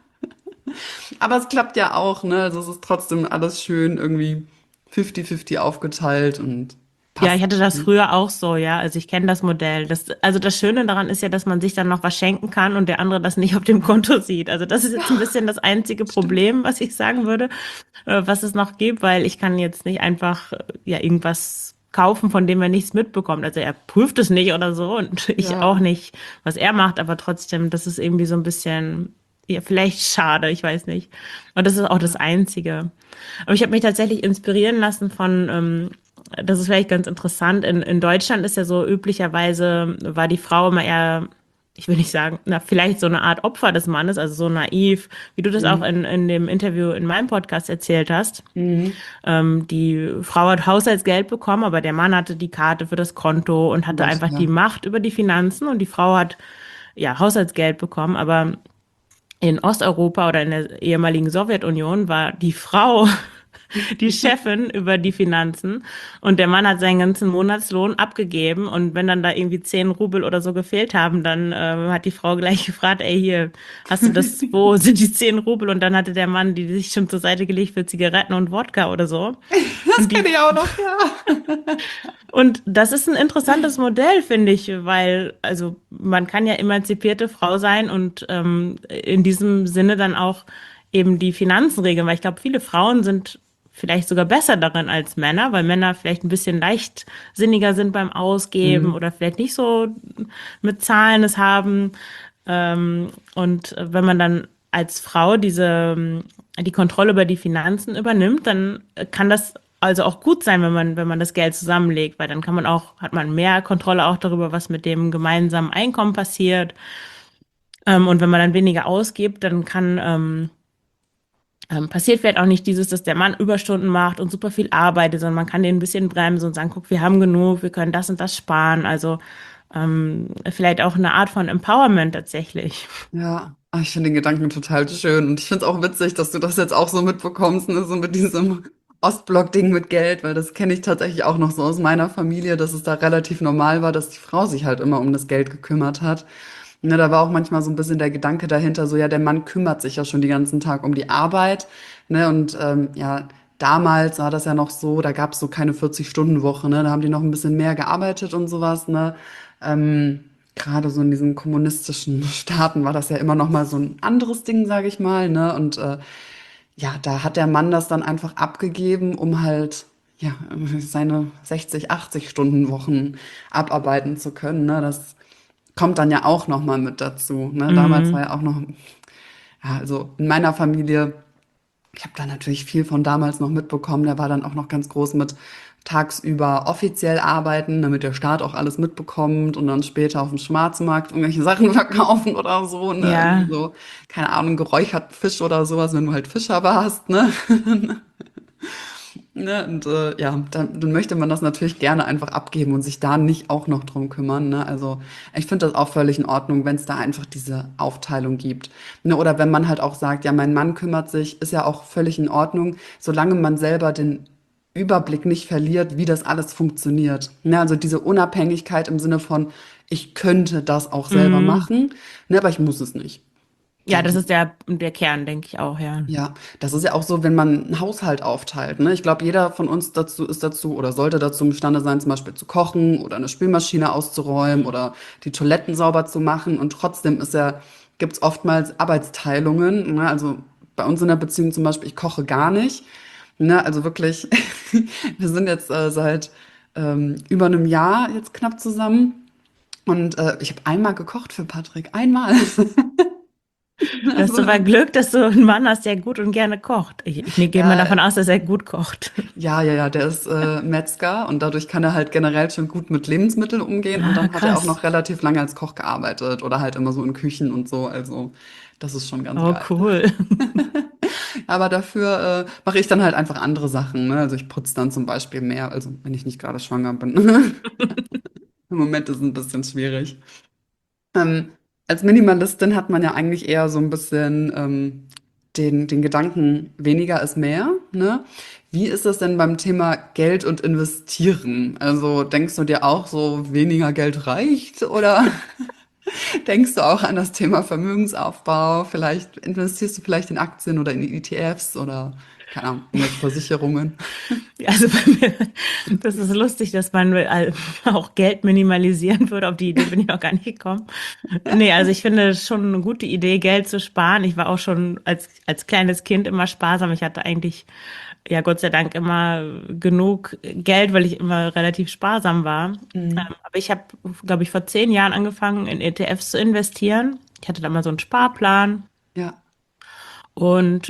Aber es klappt ja auch, ne? Also es ist trotzdem alles schön irgendwie 50-50 aufgeteilt und Ja, passt. ich hatte das früher auch so, ja. Also ich kenne das Modell. Also das Schöne daran ist ja, dass man sich dann noch was schenken kann und der andere das nicht auf dem Konto sieht. Also das ist jetzt ein bisschen das einzige Stimmt. Problem, was ich sagen würde, was es noch gibt, weil ich kann jetzt nicht einfach ja irgendwas kaufen, von dem er nichts mitbekommt. Also er prüft es nicht oder so und ich Ja. auch nicht, was er macht, aber trotzdem, das ist irgendwie so ein bisschen, ja, vielleicht schade, ich weiß nicht. Und das ist auch das Ja. Einzige. Aber ich habe mich tatsächlich inspirieren lassen von, das ist vielleicht ganz interessant, in Deutschland ist ja so üblicherweise, war die Frau immer eher, ich will nicht sagen, na, vielleicht so eine Art Opfer des Mannes, also so naiv, wie du das auch Mhm. in dem Interview in meinem Podcast erzählt hast. Mhm. Die Frau hat Haushaltsgeld bekommen, aber der Mann hatte die Karte für das Konto und Oh hatte Gott, einfach die ja. Macht über die Finanzen und die Frau hat ja Haushaltsgeld bekommen, aber in Osteuropa oder in der ehemaligen Sowjetunion war die Frau die Chefin über die Finanzen und der Mann hat seinen ganzen Monatslohn abgegeben und wenn dann da irgendwie 10 Rubel oder so gefehlt haben, dann hat die Frau gleich gefragt, ey hier, hast du das, wo sind die 10 Rubel? Und dann hatte der Mann die sich schon zur Seite gelegt für Zigaretten und Wodka oder so. Das Und kenne ich auch noch, ja. und das ist ein interessantes Modell, finde ich, weil also man kann ja emanzipierte Frau sein und in diesem Sinne dann auch eben die Finanzen regeln, weil ich glaube, viele Frauen sind vielleicht sogar besser darin als Männer, weil Männer vielleicht ein bisschen leichtsinniger sind beim Ausgeben Mhm. oder vielleicht nicht so mit Zahlen es haben. Und wenn man dann als Frau die Kontrolle über die Finanzen übernimmt, dann kann das also auch gut sein, wenn man das Geld zusammenlegt, weil dann hat man mehr Kontrolle auch darüber, was mit dem gemeinsamen Einkommen passiert. Und wenn man dann weniger ausgibt, dann kann passiert vielleicht auch nicht dieses, dass der Mann Überstunden macht und super viel arbeitet, sondern man kann den ein bisschen bremsen und sagen, guck, wir haben genug, wir können das und das sparen. Also vielleicht auch eine Art von Empowerment tatsächlich. Ja, ich finde den Gedanken total schön und ich finde es auch witzig, dass du das jetzt auch so mitbekommst, ne, so mit diesem Ostblock-Ding mit Geld, weil das kenne ich tatsächlich auch noch so aus meiner Familie, dass es da relativ normal war, dass die Frau sich halt immer um das Geld gekümmert hat. Ne, da war auch manchmal so ein bisschen der Gedanke dahinter, so ja, der Mann kümmert sich ja schon den ganzen Tag um die Arbeit, ne, und ja, damals war das ja noch so, da gab es so keine 40-Stunden-Woche, ne, da haben die noch ein bisschen mehr gearbeitet und sowas, ne. Gerade so in diesen kommunistischen Staaten war das ja immer noch mal so ein anderes Ding, sage ich mal, ne? Und ja, da hat der Mann das dann einfach abgegeben, um halt ja seine 60, 80 Stunden Wochen abarbeiten zu können, ne? Das kommt dann ja auch noch mal mit dazu, ne? Damals war Mhm. ja auch noch, ja, also in meiner Familie, ich habe da natürlich viel von damals noch mitbekommen. Der war dann auch noch ganz groß mit tagsüber offiziell arbeiten, damit der Staat auch alles mitbekommt und dann später auf dem Schwarzmarkt irgendwelche Sachen verkaufen oder so, ne? Irgendwie Ja. so, keine Ahnung, geräucherten Fisch oder sowas, wenn du halt Fischer warst, ne? Ne? Und ja, dann möchte man das natürlich gerne einfach abgeben und sich da nicht auch noch drum kümmern. Ne? Also ich finde das auch völlig in Ordnung, wenn es da einfach diese Aufteilung gibt. Ne? Oder wenn man halt auch sagt, ja, mein Mann kümmert sich, ist ja auch völlig in Ordnung, solange man selber den Überblick nicht verliert, wie das alles funktioniert. Ne? Also diese Unabhängigkeit im Sinne von, ich könnte das auch selber Mhm. machen, ne? Aber ich muss es nicht. Ja, So. das ist der Kern, denke ich auch, ja. Ja, das ist ja auch so, wenn man einen Haushalt aufteilt, ne? Ich glaube, jeder von uns dazu ist dazu oder sollte dazu imstande sein, zum Beispiel zu kochen oder eine Spülmaschine auszuräumen oder die Toiletten sauber zu machen. Und trotzdem gibt's oftmals Arbeitsteilungen, ne? Also bei uns in der Beziehung zum Beispiel, ich koche gar nicht, ne? Also wirklich, wir sind jetzt seit über einem Jahr jetzt knapp zusammen und ich habe einmal gekocht für Patrick, einmal. Du hast Also, sogar Glück, dass du einen Mann hast, der gut und gerne kocht. Ich gehe mal davon ja, aus, dass er gut kocht. ja, der ist Metzger und dadurch kann er halt generell schon gut mit Lebensmitteln umgehen und Ah, dann hat er auch krass. noch relativ lange als Koch gearbeitet oder halt immer so in Küchen und so. Also das ist schon ganz Oh, geil. cool. Aber dafür mache ich dann halt einfach andere Sachen. Ne? Also ich putze dann zum Beispiel mehr, also wenn ich nicht gerade schwanger bin. Im Moment ist es ein bisschen schwierig. Ähm, als Minimalistin hat man ja eigentlich eher so ein bisschen den Gedanken, weniger ist mehr, ne? Wie ist das denn beim Thema Geld und Investieren? Also denkst du dir auch so, weniger Geld reicht? Oder denkst du auch an das Thema Vermögensaufbau? Vielleicht investierst du vielleicht in Aktien oder in ETFs oder, keine Ahnung, irgendwelche Versicherungen? Also bei mir, das ist lustig, dass man auch Geld minimalisieren würde. Auf die Idee bin ich noch gar nicht gekommen. Nee, also ich finde es schon eine gute Idee, Geld zu sparen. Ich war auch schon als kleines Kind immer sparsam. Ich hatte eigentlich, ja, Gott sei Dank immer genug Geld, weil ich immer relativ sparsam war. Mhm. Aber ich habe, glaube ich, vor 10 Jahren angefangen, in ETFs zu investieren. Ich hatte da mal so einen Sparplan Ja, und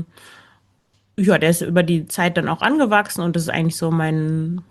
ja, der ist über die Zeit dann auch angewachsen und das ist eigentlich so mein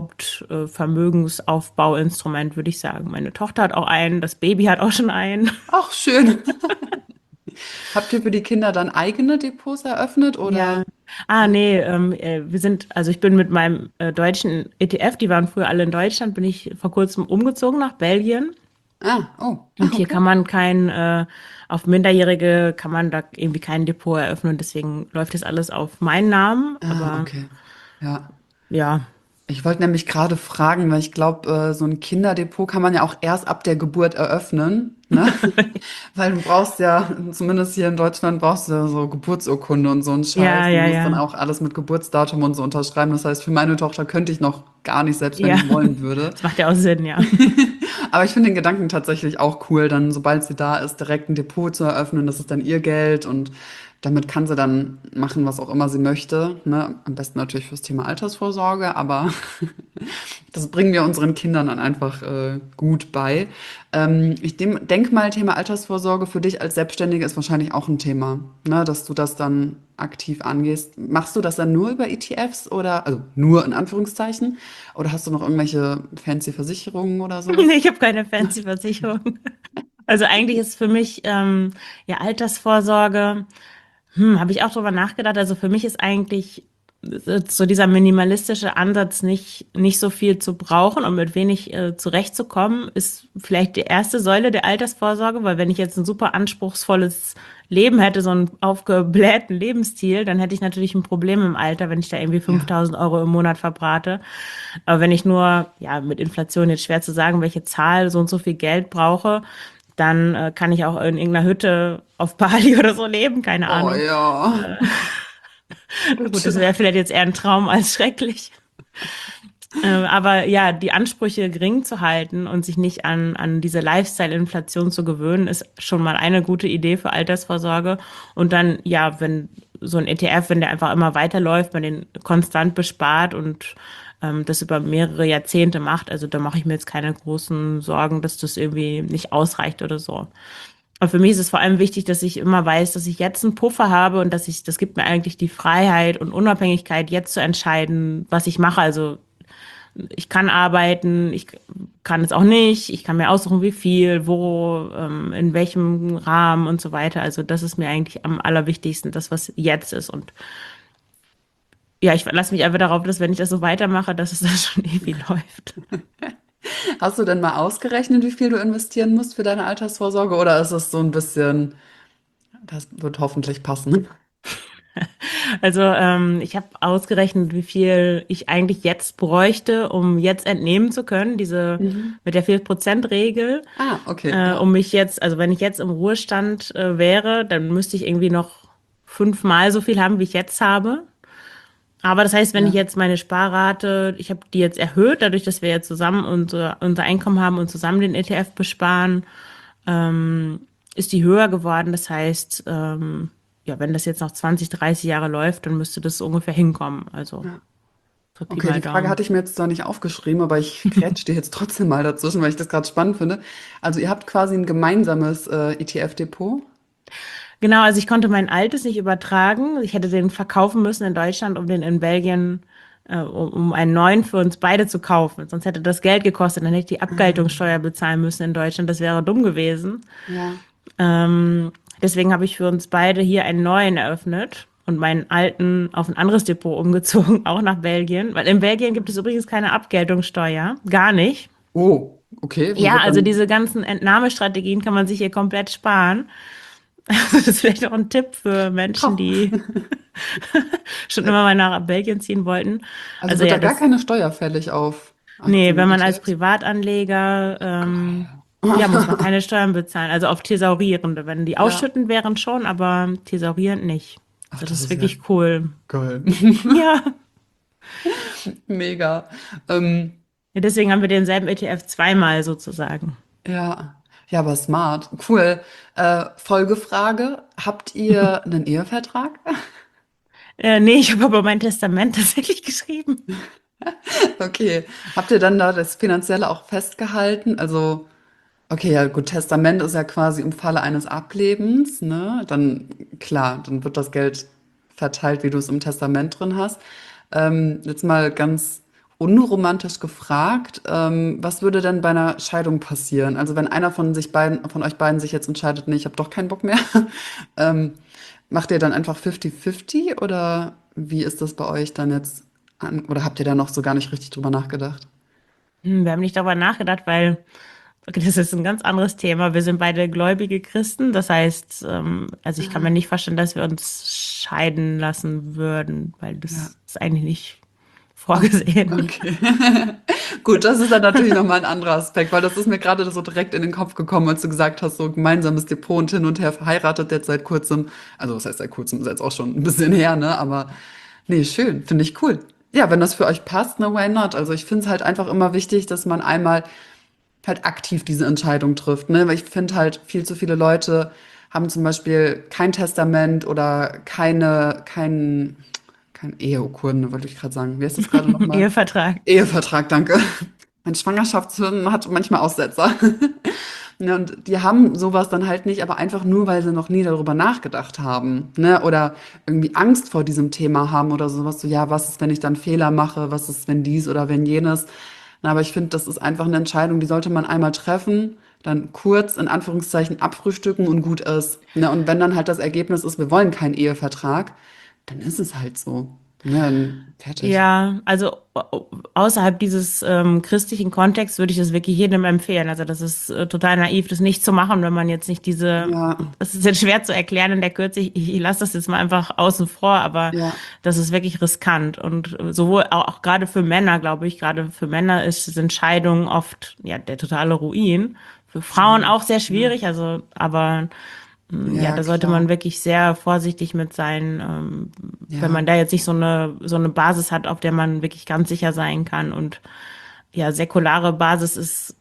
Hauptvermögensaufbauinstrument, würde ich sagen. Meine Tochter hat auch einen, das Baby hat auch schon einen. auch schön. Habt ihr für die Kinder dann eigene Depots eröffnet oder? Ja. Ah, nee, also ich bin mit meinem deutschen ETF, die waren früher alle in Deutschland, bin ich vor kurzem umgezogen nach Belgien. Ah, oh, Und hier okay. kann man auf Minderjährige kann man da irgendwie kein Depot eröffnen, deswegen läuft das alles auf meinen Namen. Ah, Aber okay. Ja. ja, Ich wollte nämlich gerade fragen, weil ich glaube, so ein Kinderdepot kann man ja auch erst ab der Geburt eröffnen, ne? Weil du brauchst ja, zumindest hier in Deutschland, brauchst du ja so Geburtsurkunde und so ein ja, Scheiß und ja, musst dann ja, auch alles mit Geburtsdatum und so unterschreiben. Das heißt, für meine Tochter könnte ich noch gar nicht, selbst wenn ja. ich wollen würde. Das macht ja auch Sinn, ja. Aber ich finde den Gedanken tatsächlich auch cool, dann, sobald sie da ist, direkt ein Depot zu eröffnen. Das ist dann ihr Geld und damit kann sie dann machen, was auch immer sie möchte. Ne? Am besten natürlich fürs Thema Altersvorsorge, aber das bringen wir unseren Kindern dann einfach gut bei. Ich denke mal, Thema Altersvorsorge für dich als Selbstständige ist wahrscheinlich auch ein Thema, ne? Dass du das dann aktiv angehst. Machst du das dann nur über ETFs oder, also nur in Anführungszeichen, oder hast du noch irgendwelche fancy Versicherungen oder Nee, sowas? ich habe keine fancy Versicherung. Also eigentlich ist für mich ja Altersvorsorge. Habe ich auch drüber nachgedacht. Also für mich ist eigentlich so dieser minimalistische Ansatz nicht so viel zu brauchen und mit wenig zurechtzukommen, ist vielleicht die erste Säule der Altersvorsorge, weil wenn ich jetzt ein super anspruchsvolles Leben hätte, so einen aufgeblähten Lebensstil, dann hätte ich natürlich ein Problem im Alter, wenn ich da irgendwie Ja. 5.000 € im Monat verbrate. Aber wenn ich nur, ja, mit Inflation jetzt schwer zu sagen, welche Zahl so und so viel Geld brauche, dann kann ich auch in irgendeiner Hütte auf Bali oder so leben, keine Oh Ahnung. ja. Gut, das Bitte. wäre vielleicht jetzt eher ein Traum als schrecklich. Aber ja, die Ansprüche gering zu halten und sich nicht an diese Lifestyle-Inflation zu gewöhnen, ist schon mal eine gute Idee für Altersvorsorge. Und dann, ja, wenn so ein ETF, wenn der einfach immer weiterläuft, man den konstant bespart und das über mehrere Jahrzehnte macht, also da mache ich mir jetzt keine großen Sorgen, dass das irgendwie nicht ausreicht oder so. Aber für mich ist es vor allem wichtig, dass ich immer weiß, dass ich jetzt einen Puffer habe und das gibt mir eigentlich die Freiheit und Unabhängigkeit, jetzt zu entscheiden, was ich mache. Also ich kann arbeiten, ich kann es auch nicht, ich kann mir aussuchen, wie viel, wo, in welchem Rahmen und so weiter. Also das ist mir eigentlich am allerwichtigsten, das, was jetzt ist. Und ja, ich lasse mich einfach darauf, dass wenn ich das so weitermache, dass es das schon ewig läuft. Hast du denn mal ausgerechnet, wie viel du investieren musst für deine Altersvorsorge? Oder ist es so ein bisschen, das wird hoffentlich passen? Also ich habe ausgerechnet, wie viel ich eigentlich jetzt bräuchte, um jetzt entnehmen zu können, diese Mhm. mit der 4%-Regel. Ah, okay, ja. Um mich jetzt, also wenn ich jetzt im Ruhestand wäre, dann müsste ich irgendwie noch 5-mal so viel haben, wie ich jetzt habe. Aber das heißt, wenn ich Ja. jetzt meine Sparrate, ich habe die jetzt erhöht, dadurch, dass wir jetzt zusammen unser Einkommen haben und zusammen den ETF besparen, ist die höher geworden. Das heißt, ja, wenn das jetzt noch 20, 30 Jahre läuft, dann müsste das ungefähr hinkommen. Also Ja. so Pi Okay, mal die Frage Daumen. hatte ich mir jetzt zwar nicht aufgeschrieben, aber ich grätsch dir jetzt trotzdem mal dazwischen, weil ich das gerade spannend finde. Also ihr habt quasi ein gemeinsames ETF-Depot. Genau, also ich konnte mein altes nicht übertragen. Ich hätte den verkaufen müssen in Deutschland, um den in Belgien, um einen neuen für uns beide zu kaufen. Sonst hätte das Geld gekostet, dann hätte ich die Ah, Abgeltungssteuer bezahlen müssen in Deutschland. Das wäre dumm gewesen. ja. Deswegen habe ich für uns beide hier einen neuen eröffnet und meinen alten auf ein anderes Depot umgezogen, auch nach Belgien. Weil in Belgien gibt es übrigens keine Abgeltungssteuer. Gar nicht. Oh, okay. Wie Ja, wird also dann? diese ganzen Entnahmestrategien kann man sich hier komplett sparen. Das ist vielleicht auch ein Tipp für Menschen, Krass. die schon immer mal nach Belgien ziehen wollten. Also Also wird da ja, gar das, keine Steuer fällig auf nee, Aktien wenn und man als ETFs? Privatanleger, Geil. ja, muss man keine Steuern bezahlen. Also auf Thesaurierende. Wenn die Ja. ausschütten wären schon, aber thesaurierend nicht. Ach, Also das das ist ist ja wirklich cool. geil. Ja. Mega. Ähm, Ja, deswegen haben wir denselben ETF zweimal sozusagen. ja. Ja, aber smart. Cool. Folgefrage. Habt ihr einen Ehevertrag? Nee, ich habe aber mein Testament tatsächlich geschrieben. Okay. Habt ihr dann da das Finanzielle auch festgehalten? Also, okay, ja, gut, Testament ist ja quasi im Falle eines Ablebens, ne? Dann, klar, dann wird das Geld verteilt, wie du es im Testament drin hast. Jetzt mal ganz unromantisch gefragt, was würde denn bei einer Scheidung passieren? Also, wenn einer von euch beiden sich jetzt entscheidet, nee, ich habe doch keinen Bock mehr, ähm, macht ihr dann einfach 50-50 oder wie ist das bei euch dann jetzt oder habt ihr da noch so gar nicht richtig drüber nachgedacht? Wir haben nicht darüber nachgedacht, weil okay, das ist ein ganz anderes Thema. Wir sind beide gläubige Christen. Das heißt, also ich kann mir Ah, nicht vorstellen, dass wir uns scheiden lassen würden, weil ja. das ist eigentlich nicht Offen, vorgesehen. okay. Gut, das ist dann natürlich nochmal ein anderer Aspekt, weil das ist mir gerade so direkt in den Kopf gekommen, als du gesagt hast, so gemeinsames Depot und hin und her verheiratet jetzt seit kurzem. Also, was heißt seit kurzem, ist jetzt auch schon ein bisschen her, ne? Aber nee, schön, finde ich cool. Ja, wenn das für euch passt, ne, why not? Also, ich finde es halt einfach immer wichtig, dass man einmal halt aktiv diese Entscheidung trifft, ne? Weil ich finde halt, viel zu viele Leute haben zum Beispiel kein Testament oder kein Eheurkunde, wollte ich gerade sagen. Wie heißt das gerade nochmal? Ehevertrag. Ehevertrag, danke. Mein Schwangerschaftshirn hat manchmal Aussetzer. Ne, und die haben sowas dann halt nicht, aber einfach nur, weil sie noch nie darüber nachgedacht haben, ne? Oder irgendwie Angst vor diesem Thema haben oder sowas. So, ja, was ist, wenn ich dann Fehler mache? Was ist, wenn dies oder wenn jenes? Na, aber ich finde, das ist einfach eine Entscheidung, die sollte man einmal treffen, dann kurz in Anführungszeichen abfrühstücken und gut ist. Ne? Und wenn dann halt das Ergebnis ist, wir wollen keinen Ehevertrag, dann ist es halt so. Ne? Dann fertig. Ja, also außerhalb dieses christlichen Kontexts würde ich das wirklich jedem empfehlen. Also das ist total naiv, das nicht zu machen, wenn man jetzt nicht diese, Ja, das ist jetzt schwer zu erklären in der Kürze. Ich lasse das jetzt mal einfach außen vor, aber ja, das ist wirklich riskant. Und sowohl auch gerade für Männer, glaube ich, gerade für Männer sind Scheidungen oft ja der totale Ruin. Für Frauen absolut. auch sehr Ja, schwierig, also aber ja, ja, da sollte klar. man wirklich sehr vorsichtig mit sein, wenn Ja. man da jetzt nicht so eine Basis hat, auf der man wirklich ganz sicher sein kann. Und ja, säkulare Basis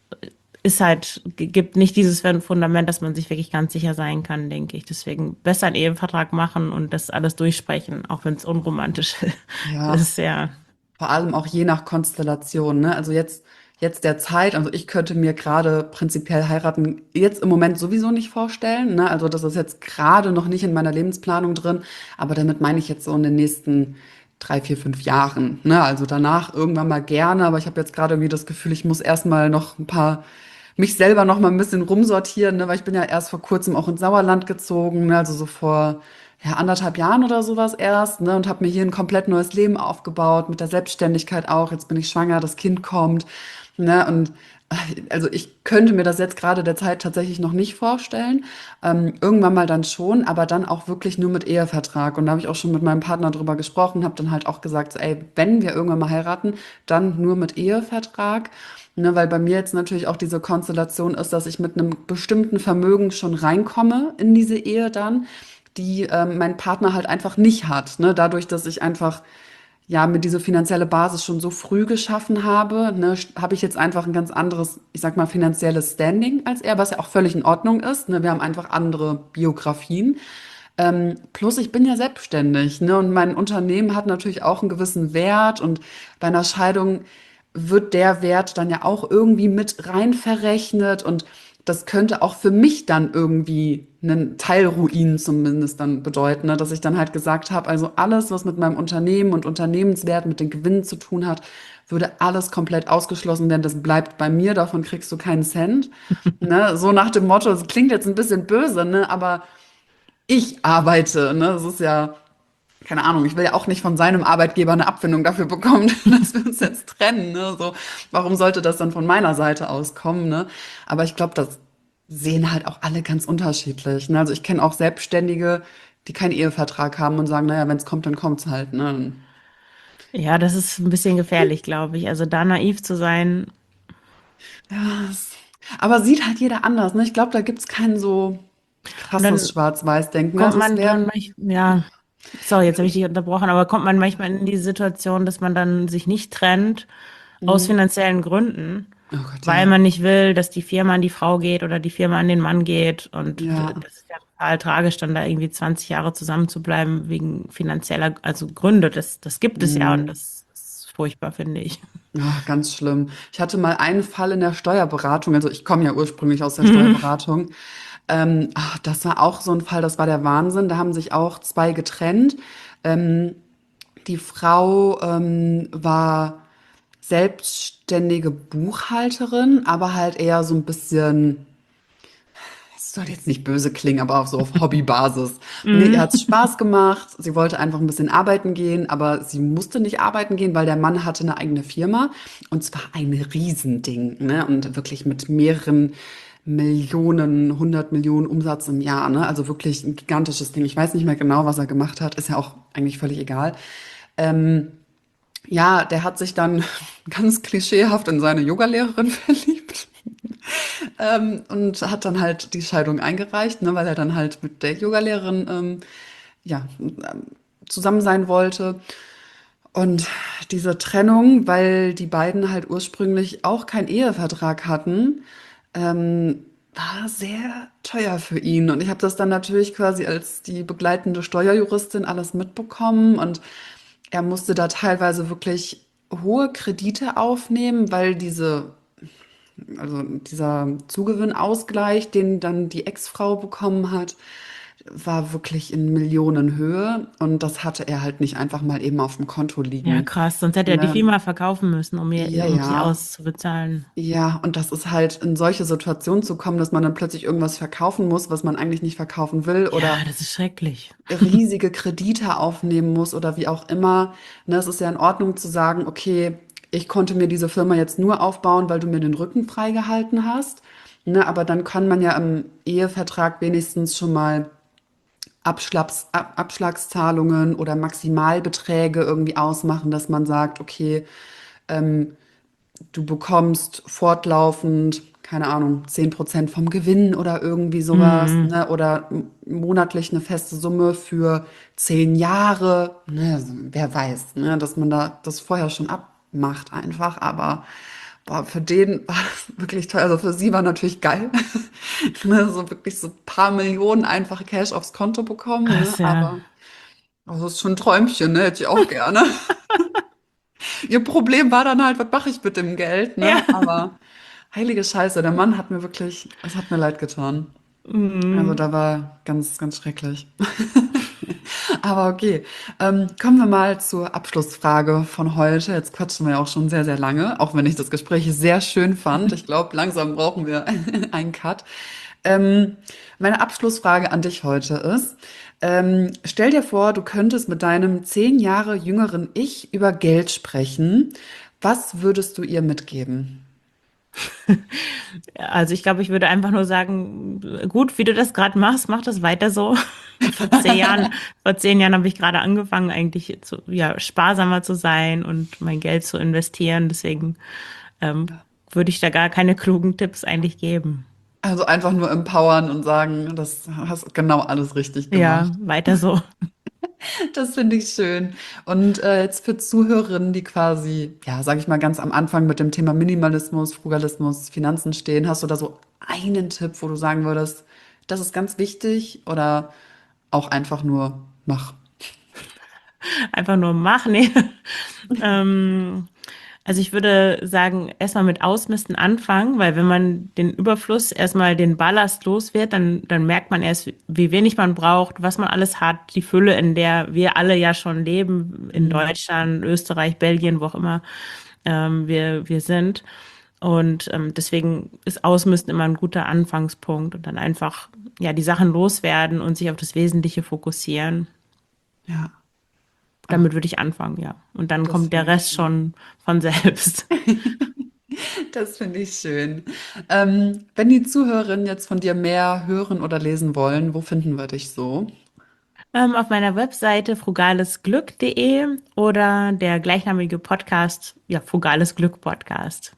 ist halt, gibt nicht dieses Fundament, dass man sich wirklich ganz sicher sein kann, denke ich. Deswegen besser einen Ehevertrag machen und das alles durchsprechen, auch wenn es unromantisch Ja, ist, ja. vor allem auch je nach Konstellation, ne? Also jetzt der Zeit, also ich könnte mir gerade prinzipiell heiraten jetzt im Moment sowieso nicht vorstellen, ne? Also das ist jetzt gerade noch nicht in meiner Lebensplanung drin, aber damit meine ich jetzt so in den nächsten 3, 4, 5 Jahren, ne? Also danach irgendwann mal gerne, aber ich habe jetzt gerade irgendwie das Gefühl, ich muss erstmal noch mich selber noch mal ein bisschen rumsortieren, ne? Weil ich bin ja erst vor kurzem auch ins Sauerland gezogen, ne? Also so vor ja, 1,5 Jahren oder sowas erst, ne, und habe mir hier ein komplett neues Leben aufgebaut, mit der Selbstständigkeit auch. Jetzt bin ich schwanger, das Kind kommt, ne, und also ich könnte mir das jetzt gerade der Zeit tatsächlich noch nicht vorstellen. Irgendwann mal dann schon, aber dann auch wirklich nur mit Ehevertrag. Und da habe ich auch schon mit meinem Partner drüber gesprochen, habe dann halt auch gesagt, so, ey, wenn wir irgendwann mal heiraten, dann nur mit Ehevertrag. Ne, weil bei mir jetzt natürlich auch diese Konstellation ist, dass ich mit einem bestimmten Vermögen schon reinkomme in diese Ehe dann, die mein Partner halt einfach nicht hat. Ne? Dadurch, dass ich einfach ja mir diese finanzielle Basis schon so früh geschaffen habe, ne, habe ich jetzt einfach ein ganz anderes, ich sag mal, finanzielles Standing als er, was ja auch völlig in Ordnung ist. Ne? Wir haben einfach andere Biografien. Plus ich bin ja selbstständig, ne? Und mein Unternehmen hat natürlich auch einen gewissen Wert und bei einer Scheidung wird der Wert dann ja auch irgendwie mit rein verrechnet und das könnte auch für mich dann irgendwie einen Teilruin zumindest dann bedeuten, ne? Dass ich dann halt gesagt habe, also alles, was mit meinem Unternehmen und Unternehmenswert, mit den Gewinnen zu tun hat, würde alles komplett ausgeschlossen werden. Das bleibt bei mir, davon kriegst du keinen Cent. Ne? So nach dem Motto, es klingt jetzt ein bisschen böse, ne? Aber ich arbeite, ne? Das ist ja, keine Ahnung, ich will ja auch nicht von seinem Arbeitgeber eine Abfindung dafür bekommen, dass wir uns jetzt trennen, ne? So, warum sollte das dann von meiner Seite aus kommen, ne? Aber ich glaube, das sehen halt auch alle ganz unterschiedlich, ne? Also ich kenne auch Selbstständige, die keinen Ehevertrag haben und sagen, naja, wenn es kommt, dann kommt's halt, ne? Ja, das ist ein bisschen gefährlich, glaube ich. Also da naiv zu sein. Ja, aber sieht halt jeder anders, ne? Ich glaube, da gibt's kein so Und krasses dann Schwarz-Weiß-Denken, ne? kommt Also es man wäre, dann ja, sorry, jetzt habe ich dich unterbrochen, aber kommt man manchmal in die Situation, dass man dann sich nicht trennt aus finanziellen Gründen, oh Gott, weil ja, man nicht will, dass die Firma an die Frau geht oder die Firma an den Mann geht. Und ja. das ist ja total tragisch, dann da irgendwie 20 Jahre zusammen zu bleiben wegen finanzieller, also Gründe. Das gibt es ja und Mm. das ist furchtbar, finde ich. Ah, ganz schlimm. Ich hatte mal einen Fall in der Steuerberatung, also ich komme ja ursprünglich aus der Mhm. Steuerberatung. Das war auch so ein Fall, das war der Wahnsinn. Da haben sich auch zwei getrennt. Ähm, Die Frau war selbstständige Buchhalterin, aber halt eher so ein bisschen, es soll jetzt nicht böse klingen, aber auch so auf Hobbybasis. Ne, ihr hat's Mhm. Spaß gemacht. Sie wollte einfach ein bisschen arbeiten gehen, aber sie musste nicht arbeiten gehen, weil der Mann hatte eine eigene Firma. Und zwar ein Riesending, ne? Und wirklich mit mehreren Millionen, 100 Millionen Umsatz im Jahr, ne? Also wirklich ein gigantisches Ding. Ich weiß nicht mehr genau, was er gemacht hat. Ist ja auch eigentlich völlig egal. Ja, der hat sich dann ganz klischeehaft in seine Yogalehrerin verliebt. Und hat dann halt die Scheidung eingereicht, ne, weil er dann halt mit der Yogalehrerin ja, zusammen sein wollte. Und diese Trennung, weil die beiden halt ursprünglich auch keinen Ehevertrag hatten, war sehr teuer für ihn. Und ich habe das dann natürlich quasi als die begleitende Steuerjuristin alles mitbekommen. Und er musste da teilweise wirklich hohe Kredite aufnehmen, weil also dieser Zugewinnausgleich, den dann die Ex-Frau bekommen hat, war wirklich in Millionenhöhe und das hatte er halt nicht einfach mal eben auf dem Konto Ja, liegen. krass. Sonst hätte er die Ne? Firma verkaufen müssen, Ja, um sich ja. auszubezahlen. Ja, und das ist halt in solche Situationen zu kommen, dass man dann plötzlich irgendwas verkaufen muss, was man eigentlich nicht verkaufen will oder Ja, das ist schrecklich. riesige Kredite aufnehmen muss oder wie auch immer. Ne, es ist ja in Ordnung zu sagen, okay, ich konnte mir diese Firma jetzt nur aufbauen, weil du mir den Rücken freigehalten hast. Ne, aber dann kann man ja im Ehevertrag wenigstens schon mal Abschlagszahlungen oder Maximalbeträge irgendwie ausmachen, dass man sagt, okay, du bekommst fortlaufend, keine Ahnung, 10% vom Gewinn oder irgendwie sowas, Mhm. ne? Oder monatlich eine feste Summe für 10 Jahre, ne? Also, wer weiß, ne? Dass man da das vorher schon abmacht einfach, aber boah, für den war das wirklich toll. Also für sie war natürlich geil, ne? So wirklich so ein paar Millionen einfach Cash aufs Konto bekommen, ne? Krass, ja. Aber also das ist schon ein Träumchen, ne? Hätte ich auch gerne. Ihr Problem war dann halt, was mache ich mit dem Geld, Ja. ne? Aber heilige Scheiße, der Mann hat mir wirklich, es hat mir leid getan. Also Mhm. da war ganz, ganz schrecklich. Aber okay, kommen wir mal zur Abschlussfrage von heute. Jetzt quatschen wir ja auch schon sehr, sehr lange, auch wenn ich das Gespräch sehr schön fand. Ich glaube, langsam brauchen wir einen Cut. Ähm, Meine Abschlussfrage an dich heute ist, stell dir vor, du könntest mit deinem 10 Jahre jüngeren Ich über Geld sprechen. Was würdest du ihr mitgeben? Also ich glaube, ich würde einfach nur sagen, gut, wie du das gerade machst, mach das weiter so. Vor 10 Jahren, vor 10 Jahren habe ich gerade angefangen, eigentlich ja, sparsamer zu sein und mein Geld zu investieren. Deswegen ähm, würde ich da gar keine klugen Tipps eigentlich geben. Also einfach nur empowern und sagen, das hast genau alles richtig gemacht. Ja, weiter so. Das finde ich schön. Und jetzt für Zuhörerinnen, die quasi, ja, sage ich mal, ganz am Anfang mit dem Thema Minimalismus, Frugalismus, Finanzen stehen, hast du da so einen Tipp, wo du sagen würdest, das ist ganz wichtig oder auch einfach nur mach? Einfach nur mach, nee. Ähm, also ich würde sagen, erstmal mit Ausmisten anfangen, weil wenn man den Überfluss erstmal den Ballast los wird, dann merkt man erst, wie wenig man braucht, was man alles hat, die Fülle, in der wir alle ja schon leben, in Mhm. Deutschland, Österreich, Belgien, wo auch immer wir sind. Und deswegen ist Ausmisten immer ein guter Anfangspunkt und dann einfach ja die Sachen loswerden und sich auf das Wesentliche fokussieren. Ja, ach, Damit würde ich anfangen, ja. Und dann das kommt der finde ich Rest schön. schon von selbst. Das finde ich schön. Wenn die Zuhörerinnen jetzt von dir mehr hören oder lesen wollen, wo finden wir dich so? Auf meiner Webseite frugalesglück.de oder der gleichnamige Podcast, ja, Frugales Glück Podcast.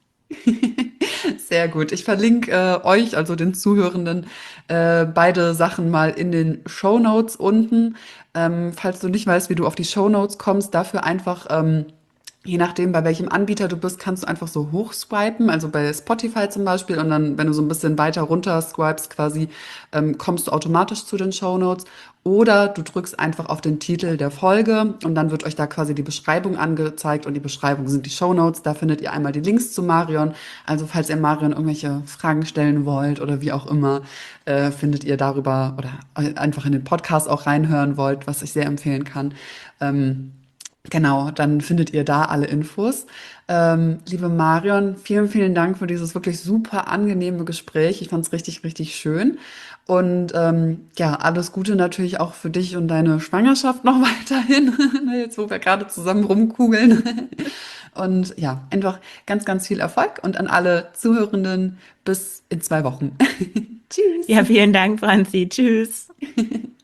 Sehr gut. Ich verlinke euch, also den Zuhörenden, beide Sachen mal in den Shownotes unten. Falls du nicht weißt, wie du auf die Shownotes kommst, dafür einfach, je nachdem, bei welchem Anbieter du bist, kannst du einfach so hochswipen, also bei Spotify zum Beispiel. Und dann, wenn du so ein bisschen weiter runter swipest quasi, kommst du automatisch zu den Shownotes. Oder du drückst einfach auf den Titel der Folge und dann wird euch da quasi die Beschreibung angezeigt und die Beschreibung sind die Shownotes. Da findet ihr einmal die Links zu Marion. Also falls ihr Marion irgendwelche Fragen stellen wollt oder wie auch immer, findet ihr darüber oder einfach in den Podcast auch reinhören wollt, was ich sehr empfehlen kann. Ähm, Genau, dann findet ihr da alle Infos. Liebe Marion, vielen, vielen Dank für dieses wirklich super angenehme Gespräch. Ich fand es richtig, richtig schön. Und ja, alles Gute natürlich auch für dich und deine Schwangerschaft noch weiterhin, ne, jetzt wo wir gerade zusammen rumkugeln. Und ja, einfach ganz, ganz viel Erfolg und an alle Zuhörenden bis in 2 Wochen. Tschüss. Ja, vielen Dank, Franzi. Tschüss.